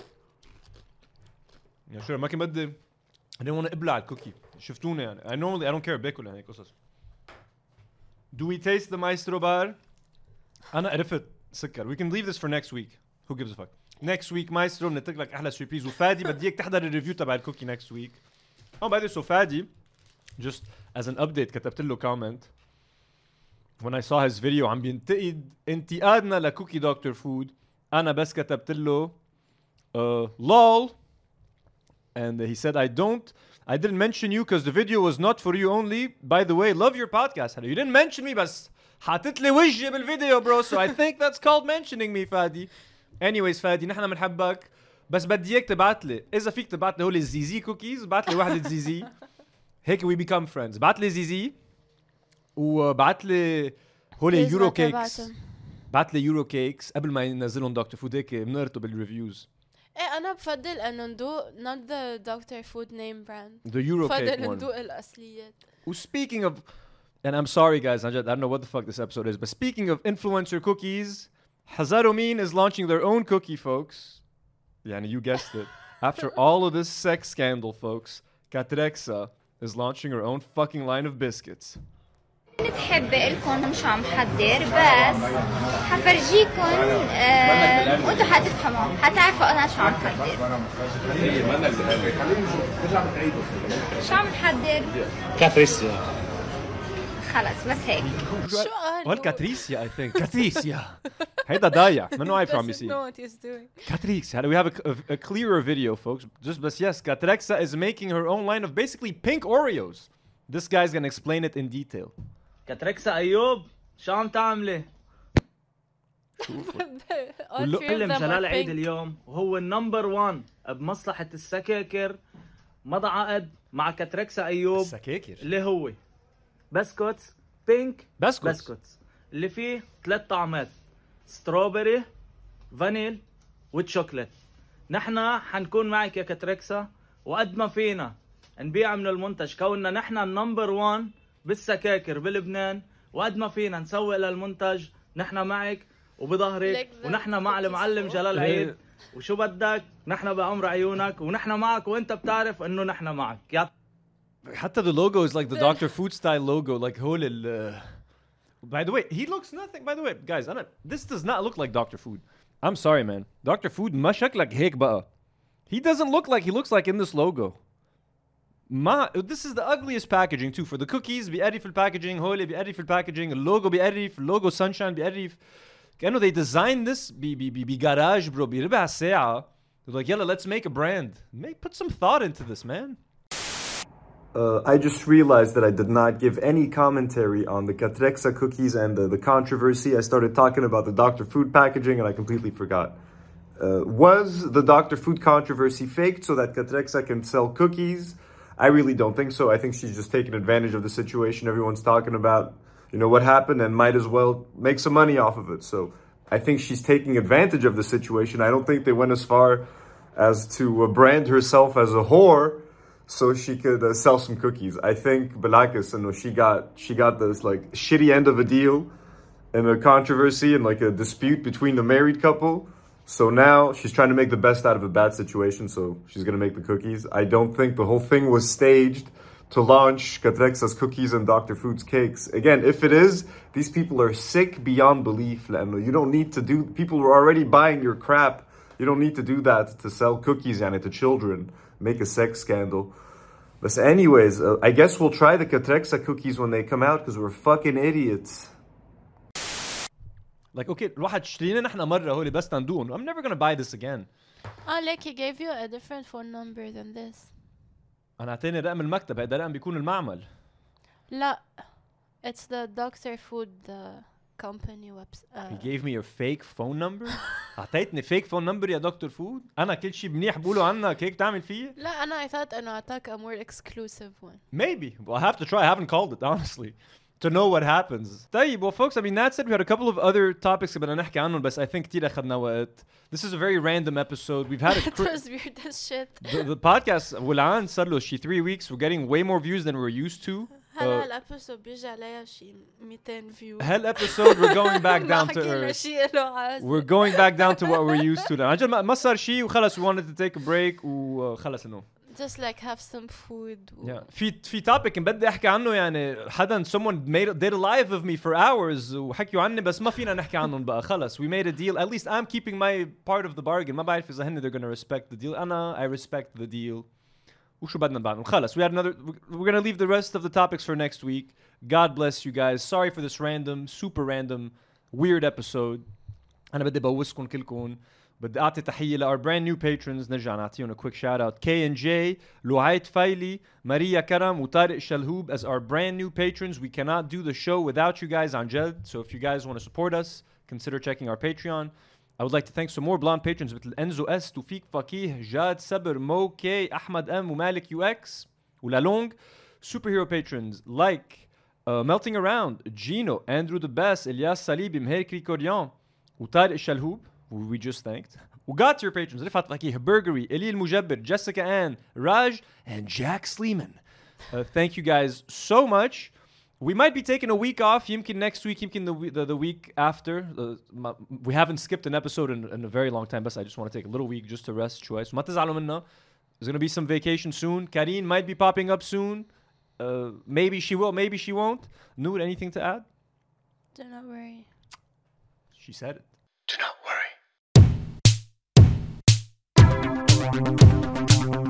يا شو ما كان بدي I didn't want to ابلع الكوكي. شفتوني يعني. I don't care باكل يعني قصص. Do we taste the Maestro bar? أنا عرفت سكر. We can leave this for next week. Who gives a fuck? Next week Maestro بنترك لك أحلى سوربريز وفادي بدي إياك تحضر الريفيو تبع الكوكي next week. Oh by the way so فادي just as an update كتبت له comment when I saw his video عم بينتقد انتقادنا لكوكي دكتور فود. أنا بس كتبت له lol and he said I didn't mention you because the video was not for you only. By the way, love your podcast. You didn't mention me بس حاطت لي وجهي بالفيديو bro so I think that's called mentioning me فادي. Anyways فادي نحن بنحبك بس بدي اياك تبعت لي اذا فيك تبعت لي هول الزيزي كوكيز بعت لي وحده زيزي هيك we become friends. بعت لي زيزي وبعت لي هولي Please يورو ما كيكس تبعتهم. بعت لي يورو كيكس قبل ما ينزلهم دكتور فود هيك بنقرته بالريفيوز. ايه انا بفضل انه ندوق not the Dr. Food name brand. The Euro cake بفضل one. ندوق الاصليات. Speaking of, and I'm sorry guys, I don't know what the fuck this episode is, but speaking of influencer cookies, Hazaromin is launching their own cookie, folks. Yani, you guessed it. After all of this sex scandal, folks, Katrexa is launching her own fucking line of biscuits. نتحب لكم شو عم حضر بس حفرجيكم وانتوا حتفهموا حتعرفوا انا شو عم حضر. شو عم نحضر؟ كاتريسيا. خلص بس هيك. شو قال؟ كاتريسيا I think. كاتريسيا. هيدا ضايع منو عارف شو عم بيصير. know what he's doing. Katrexa. We have a clearer video, folks. Just but yes, Katrexa is making her own line of basically pink Oreos. This guy's gonna explain it in detail. كاتريكسا ايوب شو عم تعملي؟ كلم جلال عيد اليوم وهو النمبر 1 بمصلحة السكاكر مضى عقد مع كاتريكسا ايوب السكاكر اللي هو بسكوتس بينك بسكوتس اللي فيه 3 طعمات ستروبري فانيل وتشوكلت. نحن حنكون معك يا كاتريكسا وقد ما فينا نبيع من المنتج كوننا نحن النمبر 1 بالسكاكر بلبنان وقد ما فينا نسوق للمنتج نحن معك وبظهرك ونحن مع المعلم جلال عيد وشو بدك نحن بأمر عيونك ونحن معك وانت بتعرف انه نحن معك. حتى the logo is like the Dr. Food style logo like هول ال By the way, he looks nothing. By the way, guys, this does not look like Dr. Food. I'm sorry, man. Dr. Food ما شكلك هيك بقى. He doesn't look like he looks like in this logo. This is the ugliest packaging too. For the cookies بيقرف الباكجينج هولي بيقرف الباكجينج اللوجو بيقرف اللوجو sunshine بيقرف كأنه they designed this بجراج bro بربع ساعة. They're like يلا let's make a brand. Put some thought into this, man. I just realized that I did not give any commentary on the Katrexa cookies and the controversy. I started talking about the Dr. Food packaging and I completely forgot. Was the Dr. Food controversy faked so that Katrexa can sell cookies? I really don't think so. I think she's just taking advantage of the situation. Everyone's talking about, you know, what happened and might as well make some money off of it. So I think she's taking advantage of the situation. I don't think they went as far as to brand herself as a whore so she could sell some cookies. I think Balakis, you know, she got this like shitty end of a deal in a controversy and like a dispute between the married couple. So now she's trying to make the best out of a bad situation, so she's going to make the cookies. I don't think the whole thing was staged to launch Katrexa's cookies and Dr. Food's cakes. Again, if it is, these people are sick beyond belief. You don't need to do... People are already buying your crap. You don't need to do that to sell cookies to children. Make a sex scandal. But anyways, I guess we'll try the Katrexa cookies when they come out because we're fucking idiots. Like, okay, روح تشترينا نحن مرة هولي بس تندون. I'm never gonna buy this again. Like he gave you a different phone number than this. أنا أعطيني رقم المكتب هيدا رقم بيكون المعمل. لا. It's the Dr. Food company website. He gave me your fake phone number? أعطيتني fake phone number يا دكتور فود؟ أنا كل شيء منيح بقوله عنك هيك تعمل فيه؟ لا أنا I thought إنه أعطاك a more exclusive one. Maybe. Well, I have to try. I haven't called it, honestly. To know what happens. طيب, well, folks, I mean, that's it. We had a couple of other topics بدنا نحكي عنهم, بس I think كتير أخذنا وقت. This is a very random episode. We've had a... It was weird as shit. The podcast, والآن صار له شي 3 weeks. We're getting way more views than we're used to. هلا الابيسود بيجي عليها شي 200 view. هالابيسود we're going back down to earth. We're going back down to what we're used to. عن جد ما صار شي وخلص we wanted to take a break وخلص إنه. Just like have some food. Yeah. في topic بدي أحكي عنه يعني حدا someone did a live of me for hours وحكيوا عني بس ما فينا نحكي عنهم بقى خلص. We made a deal. At least I'm keeping my part of the bargain. ما بعرف إذا هن they're gonna respect the deal. أنا I respect the deal. وشو بدنا بعدهم خلص. We had another. We're gonna leave the rest of the topics for next week. God bless you guys. Sorry for this random, super random, weird episode. أنا بدي بوسكم كلكم. بدي أعطي تحية our brand new patrons. نرجع نعطيهم a quick shout out. K&J, لوعيت فايلي, Maria Karam, وطارق شلهوب as our brand new patrons. We cannot do the show without you guys عن جد. So if you guys want to support us, consider checking our Patreon. I would like to thank some more blonde patrons مثل Enzo S, توفيق فقيه, جاد صبر, Mo K, أحمد M, ومالك UX, ولالونج. Superhero patrons like Melting Around, Gino, Andrew the Best, Elias Salibi, Mher Krikorian, وطارق الشلهوب, who we just thanked. وgot your patrons, Rifat Fakih, Burgery, Elil Mujabir, Jessica Ann, Raj, and Jack Sleeman. Thank you guys so much. We might be taking a week off. Yimkin next week, Yimkin the week after. We haven't skipped an episode in a very long time, but I just want to take a little week just to rest. There's going to be some vacation soon. Karine might be popping up soon. Maybe she will, maybe she won't. Noor, anything to add? Do not worry. She said it. Do not worry.